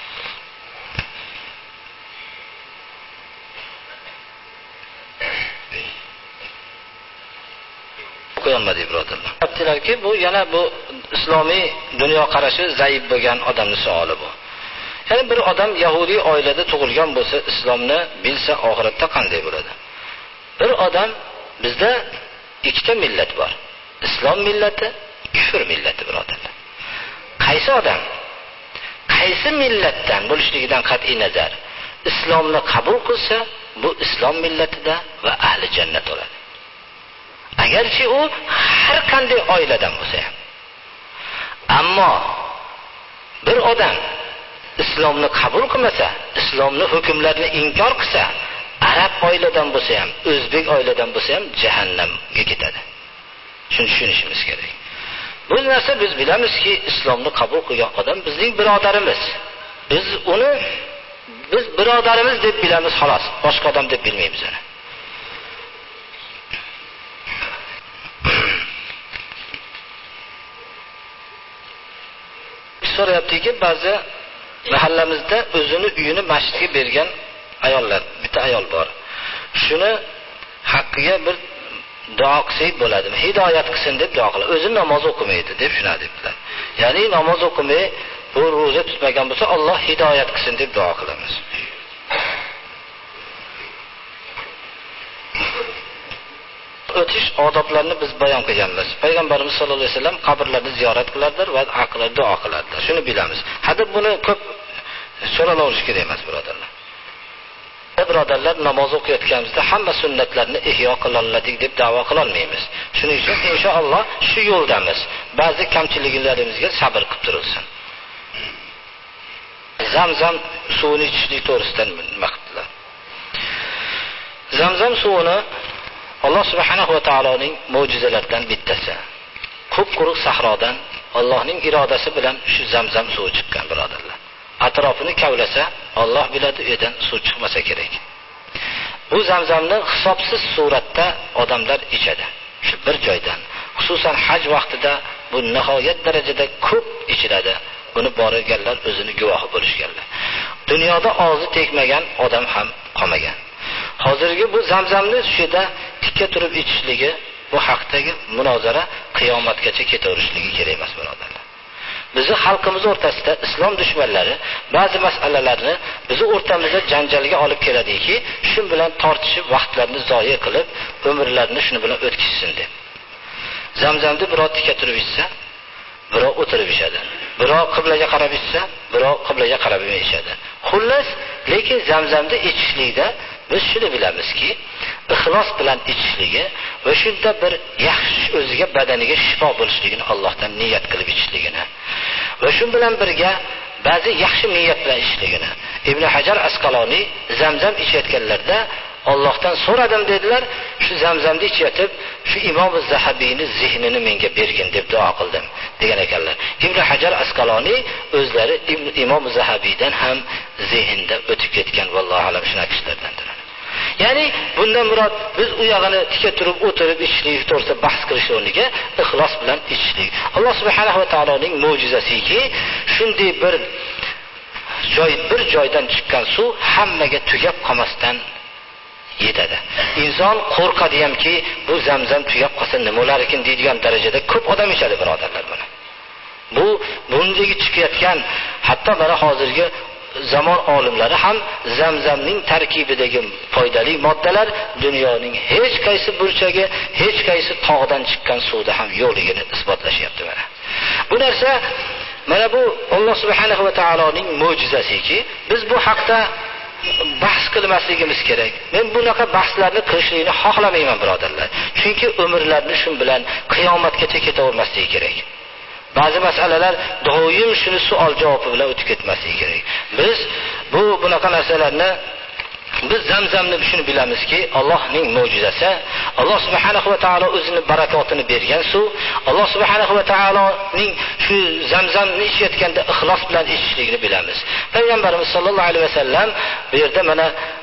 S2: Qo'yilmadi birodarlar. Aytdilarki, bu yana bu islomiy dunyo qarashi zaif bo'lgan odamning savoli bu. Ya'ni bir odam Yahudiy oilada tug'ilgan bo'lsa, islomni bilsa, oxiratda qanday bo'ladi? Bir odam, bizda ikkita millat bor. Islom millati, kufr millati, birodarlar. Qaysi odam qaysi millatdan bo'lishligidan qat'iy nazar islomni qabul qilsa, bu islom millatida va ahli jannat bo'ladi. Agarchi u har qanday oiladan bo'lsa ham. Ammo bir odam islomni qabul qilmasa, islomni hukmlarini inkor qilsa, arab oiladan bo'lsa ham, o'zbek oiladan bo'lsa ham jahannamga ketadi. Shuni tushunishimiz kerak. Bu narsa biz bilamizki, islomni qabul qilgan odam bizning birodarimiz. Biz uni birodarimiz deb bilamiz xolos, boshqa odam deb bilmaymiz uni. So'rayaptiki, ba'zi mahallamizda o'zini uyini masjidga bergan ayollar, bitta ayol bor. Shuni haqqiga bir duo qilsak bo'ladimi? Hidoyat qilsin deb duo qiladi. O'zi namoz o'qimaydi deb shuna debdilar. Ya'ni namoz o'qimay, bu roza tutmagan bo'lsa, Alloh hidoyat qilsin deb duo qilamiz. O'tish odoblarini biz bayon qilganmiz. Payg'ambarimiz sollallohu alayhi vasallam qabrlarni ziyorat qilardilar va haqqiga duo qilardilar. Shuni bilamiz. Hadib buni ko'p so'ralaverish kerak emas, birodarlar. Birodarlar, namoz o'qiyotganimizda hamma sunnatlarni ihyo qiloladik deb da'vo qila olmaymiz. Shuning uchun inshaalloh shu yo'ldamiz. Ba'zi kamchiliklarimizga sabr qilib turilsin. zamzam suvini ichishlik to'g'risida nima qildilar? Zamzam suvini Alloh subhanahu va taoloning mo'jizalaridan bittasi. Quruq sahrodan Allohning irodasi bilan shu zamzam suvi chiqqan, birodarlar. Atrofini kavlasa, Alloh biladi, u yerdan suv chiqmasa kerak. Bu zamzamni hisobsiz suratda odamlar ichadi. Shu bir joydan, xususan haj vaqtida bu nihoyat darajada ko'p ichiladi. Buni borganlar o'zini guvohi bo'lishganlar. Dunyoda og'zi tegmagan odam ham qolmagan. Hozirgi bu zamzamni shida tikka turib ichishligi, bu haqdagi munozara qiyomatgacha ketaverishligi kerak emas, birodarlar. Bizi xalqimiz o'rtasida islom dushmanlari ba'zi masalalarni bizi o'rtamizda janjalga olib keladiki, shu bilan tortishib vaqtlarini zoya qilib, umrlarini shuni bilan o'tkazsin deb. Zamzamni birov tikka turib ichsa, birov o'tirib ichadi. Birov qiblaga qarab ichsa, birov qiblaga qarab ichadi. Xullas, lekin zamzamni ichishlikda biz shuni bilamizki, ixlos bilan ichishligi va shunda bir yaxshi o'ziga badaniga shifo bo'lishligini Allohdan niyat qilib ichishligini va shu bilan birga ba'zi yaxshi niyat bilan ichishligini. Ibn Hajar Asqaloniy zamzam ichayotganlarda Allohdan so'radim dedilar, shu zamzamni ichayotib, shu Imom Zahabiyni zehnini menga bergin deb duo qildim degan ekanlar. Ibn Hajar Asqaloniy o'zlari Imom Zahabiydan ham zehnda o'tib ketgan, vallohu alam shunaqa kishilardandir. Ya'ni bundan murod biz u yog'ini tika turib o'tirib ichishlik to'g'risida bahs qilish o'rniga ixlos bilan ichishlik. Alloh subhanahu va taoloning mo'jizasiki, shunday bir joydan chiqqan suv hammaga tugab qolmasdan yetadi. Inson qo'rqadi hamki, bu zamzam tugab qolsa nima bo'lar ekan deydigan darajada ko'p odam ichadi, birodarlar buni. Bu bunday chiqayotgan, hatto mana hozirgi zamon olimlari ham zamzamning tarkibidagi foydali moddalar dunyoning hech qaysi burchagi, hech qaysi tog'dan chiqqan suvda ham yo'qligini isbotlashyapti mana. Bu narsa mana bu Alloh subhanahu va taoloning mo'jizasiki, biz bu haqda bahs qilmasligimiz kerak. Men bunaqa bahslarni qilishni xohlamayman, birodarlar. Chunki umrlarni shu bilan qiyomatgacha ketavermasligi kerak. Ba'zi masalalar doim shuni savol javobi bilan o'tib ketmasligi kerak. Biz bunaqa narsalarni biz zamzamni shuni bilamizki, Allohning mo'jizasi, Alloh subhanahu va taolo o'zining barakotini bergan suv, Alloh subhanahu va taoloning shu zamzamni ichayotganda ixlos bilan ichishligini bilamiz. Payg'ambarimiz sollallohu alayhi vasallam bu yerda mana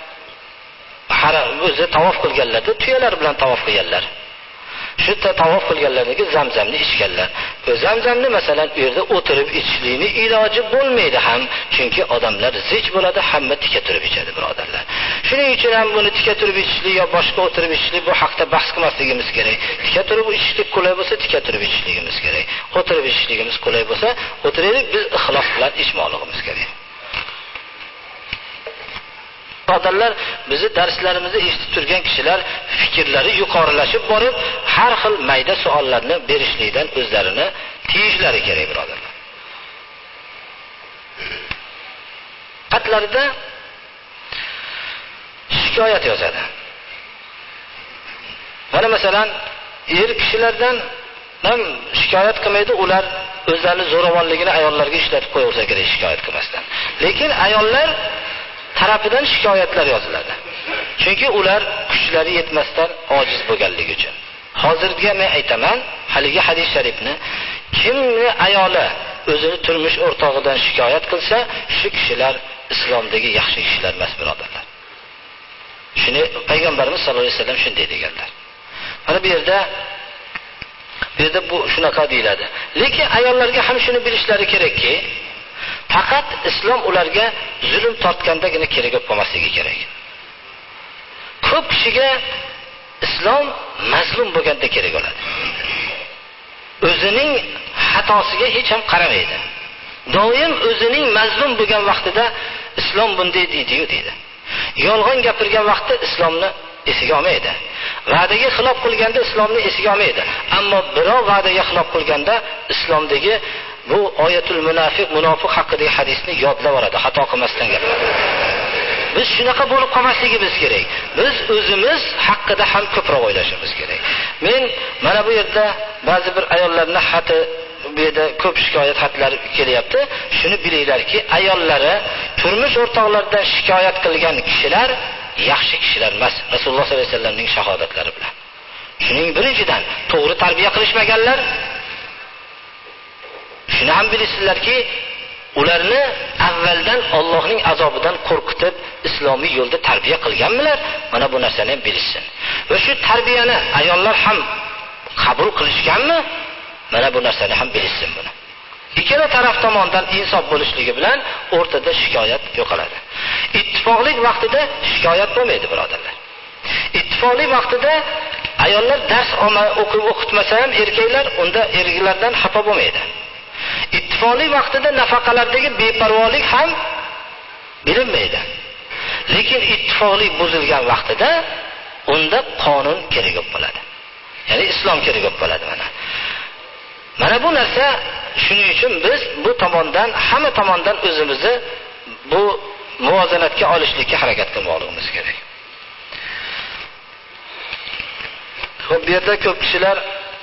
S2: o'zi tavof qilganlarda tuyalar bilan tavof qilganlar. Shu tavof qilganlarga zamzamni ichganlar. Zamzamni masalan u yerda o'tirib ichishlikni iloji bo'lmaydi ham, chunki odamlar zich bo'ladi, hamma tika turib ichadi, birodarlar. Shuning uchun ham buni tika turib ichishlik yo boshqa o'tirib ichishlik bu haqda bahs qilmasligimiz kerak. Tika turib ichishlik qulay bo'lsa, tika turib ichishligimiz kerak. O'tirib ichishligimiz qulay bo'lsa, o'tiraylik, biz ixlos bilan ichmoqligimiz kerak. Birodarlar, bizni darslarimizni eshitib turgan kishilar fikrlari yuqorilashib borib, har xil mayda savollarni berishlikdan o'zlarini tiyishlari kerak, birodarlar. Xatlarida shikoyat yozadi. Mana masalan, kishilardan ham shikoyat qilmaydi, ular o'zlarining zo'ravonligini ayollarga ishlatib qo'yaversa kerak shikoyat qilmasdan. Lekin ayollar tarafidan shikoyatlar yoziladi. Chunki ular kuchlari yetmasdan ojiz bo'lganligi uchun. Hozirga men aytaman, haligi hadis sharifni, kimni ayoli o'zini turmush o'rtog'idan shikoyat qilsa, shu kishilar islomdagi yaxshi kishilar emas, birodarlar. Shuni payg'ambarimiz sollallohu alayhi vasallam shunday deganlar. Mana bu yerda bu shunaqa deyiladi. Lekin ayollarga ham shuni bilishlari kerakki, faqat islom ularga zulm tortgandagina kerak bo'lib qolmasligi kerak. Ko'p kishiga islom mazlum bo'lganda kerak bo'ladi. O'zining xatosiga hech ham qaramaydi. Doim o'zining mazlum bo'lgan vaqtida islom bunday deydi. Yolg'on gapirgan vaqtda islomni esiga olmaydi. Va'daga xilof qilganda islomni esiga olmaydi. Ammo birov va'daga xilof qilganda islomdagi bu oyatul munofiq haqidagi hadisni yodlab oladi, xato qilmasdan gapiradi. Biz shunaqa bo'lib qolmasligimiz kerak. Biz o'zimiz haqida ham ko'proq o'ylashimiz kerak. Men mana bu yerda ba'zi bir ayollarning xati bu yerda ko'p shikoyat xatlari kelyapti. Shuni bilinglarki, ayollari turmush o'rtoqlaridan shikoyat qilgan kishilar yaxshi kishilar emas, Rasululloh sollallohu alayhi vasallamning shahodatlari bilan. Shuning birinchidan to'g'ri tarbiya qilishmaganlar. Shuni ham bilasizlarki, ularni avvaldan Allohning azobidan qo'rqitib, islomiy yo'lda tarbiya qilganmilar? Mana bu narsani ham bilishsin. Va shu tarbiyani ayollar ham qabul qilishganmi? Mana bu narsani ham bilishsin buni. Ikkala taraf tomonidan insof bo'lishligi bilan o'rtada shikoyat yo'qoladi. Ittifoqlik vaqtida shikoyat bo'lmaydi, birodarlar. Ittifoqlik vaqtida ayollar dars o'qib o'qitmasa ham erkaklar unda erkaklardan xafa bo'lmaydi. Ittifoqlik vaqtida nafaqalardagi beparvolik ham bilinmaydi. Lekin ittifoqlik buzilgan vaqtida unda qonun kerak bo'ladi. Ya'ni islom kerak bo'ladi mana. Mana bu narsa shuning uchun biz bu tomondan hamma tomondan o'zimizni bu muvozanatga olishlikka harakat qilmoqligimiz kerak. Xo'p, bu yerda ko'p kishilar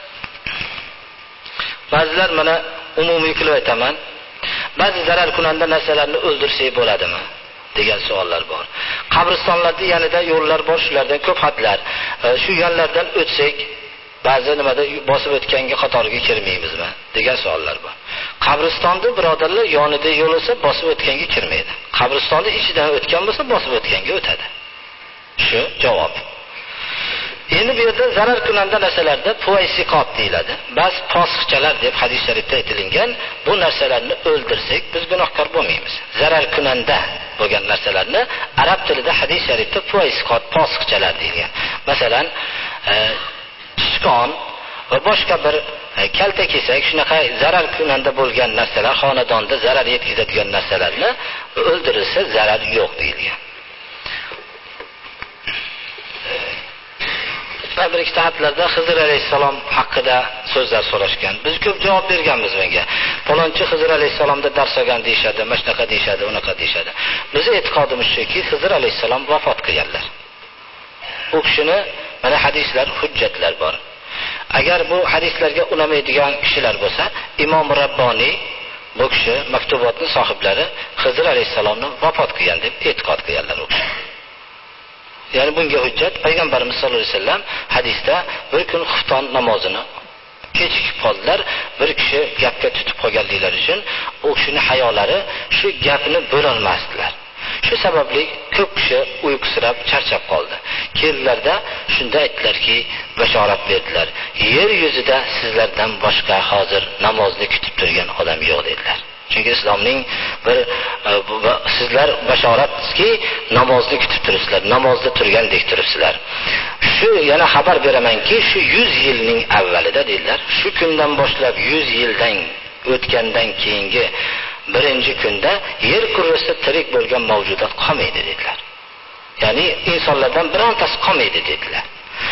S2: ba'zilar mana umumiy qilib aytaman. Ba'zi zarar kunanda narsalarni o'ldirsak bo'ladimi degan savollar bor. Qabristonlarda yanida yo'llar bor, shulardan ko'p xatlar. Shu yo'llardan o'tsak ba'zi nimada bosib o'tganga qatoriga kirmaymizmi degan savollar bor. Qabristonni birodarlar yonida yo'l olsa bosib o'tganga kirmaydi. Qabristonni ichidan o'tgan bo'lsa bosib o'tganga o'tadi. Shu javob. Endi bu yerda zarar kunanda narsalarda fuaysiqot deyiladi. Ba'zi posiqchalar deb hadis sharifda aytilgan, bu narsalarni o'ldirsak biz gunohkor bo'lmaymiz. Zarar kunanda bo'lgan narsalarni arab tilida hadis sharifda fuaysiqot, posiqchalar deyilgan. Masalan, sichqon va boshqa bir kalta kesak, shunaqa zarar kunanda bo'lgan narsalar, xonadonda zarar yetkazadigan narsalarni o'ldirilsa zarar yo'q deyilgan. Bir ikkita xatlarda Xizr alayhisalom haqida so'zlar so'rashgan. Biz ko'p javob berganmiz menga. Falonchi Xizr alayhisalomda dars olgan deyshadi, mashnaqa deyshadi, unaqa deyshadi. Bizning e'tiqodimiz shuki, Xizr alayhisalom vafot qilganlar. U kishini mana hadislar, hujjatlar bor. Agar bu hadislarga unamaydigan kishilar bo'lsa, Imom Rabboniy bu kishi maktubotning sohiblari Xizr alayhisalomni vafot qilgan deb e'tiqod qilganlar u kishi. Ya'ni bunga hujjat Payg'ambarimiz sollallohu alayhi vasallam hadisda bir kun xufton namozini kechikib qoldilar. Bir kishi gapga tutib qolganliklari uchun u kishining hayolari shu gapni bo'lolmasdilar. Shu sababli ko'p kishi uyqusirab, charchab qoldi. Keldilarda shunda aytdilarki, bashorat berdilar. Yer yuzida sizlardan boshqa hozir namozni kutib turgan odam yo'q dedilar. Chunki islomning bir sizlar bashoratki namozni kutib turibsizlar, namozda turgandek turibsizlar. Shu yana xabar beramanki, shu 100 yilning avvalida dedilar, shu kundan boshlab 100 yildan o'tgandan keyingi birinchi kunda yer kurrasida tirik bo'lgan mavjudot qolmaydi dedilar. Ya'ni insonlardan birontasi qolmaydi dedilar.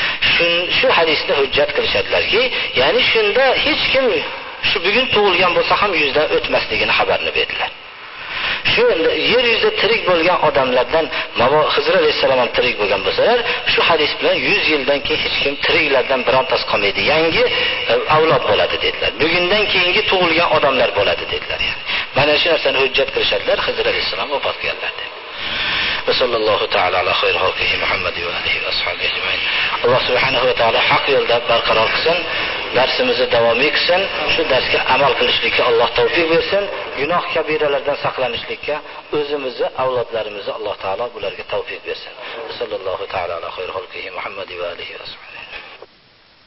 S2: Shu hadisni hujjat qilishadilarki, ya'ni shunda hech kim shu bugun tug'ilgan bo'lsa ham 100 dan o'tmasligini xabarini berdilar. Shu yer yuzida tirik bo'lgan odamlardan Xizr alayhisalom ham tirik bo'lgan bo'lsalar, shu hadis bilan 100 yildan keyin hech kim tiriklardan birontasi qolmaydi. Yangi avlod bo'ladi dedilar. Bugundan keyingi tug'ilgan odamlar bo'ladi dedilar. Yani mana shu narsani hujjat qilishadilar. Xizr alayhisalom vafot qilganlar deb. Va sallallohu ta'ala ala xayr xalqihi Muhammad va alihi va ashabihi ajmain. Alloh subhanahu va taolo haq yo'lda barqaror qilsin, darsimizni davom etsin, shu darsga amal qilishlikka Alloh tavfiq bersin, gunoh kabiralardan saqlanishlikka o'zimizni, avlodlarimizni Alloh taolo bularga tavfiq bersin. Sallallohu ta'ala ala xayr xalqihi Muhammad va alihi va ashabihi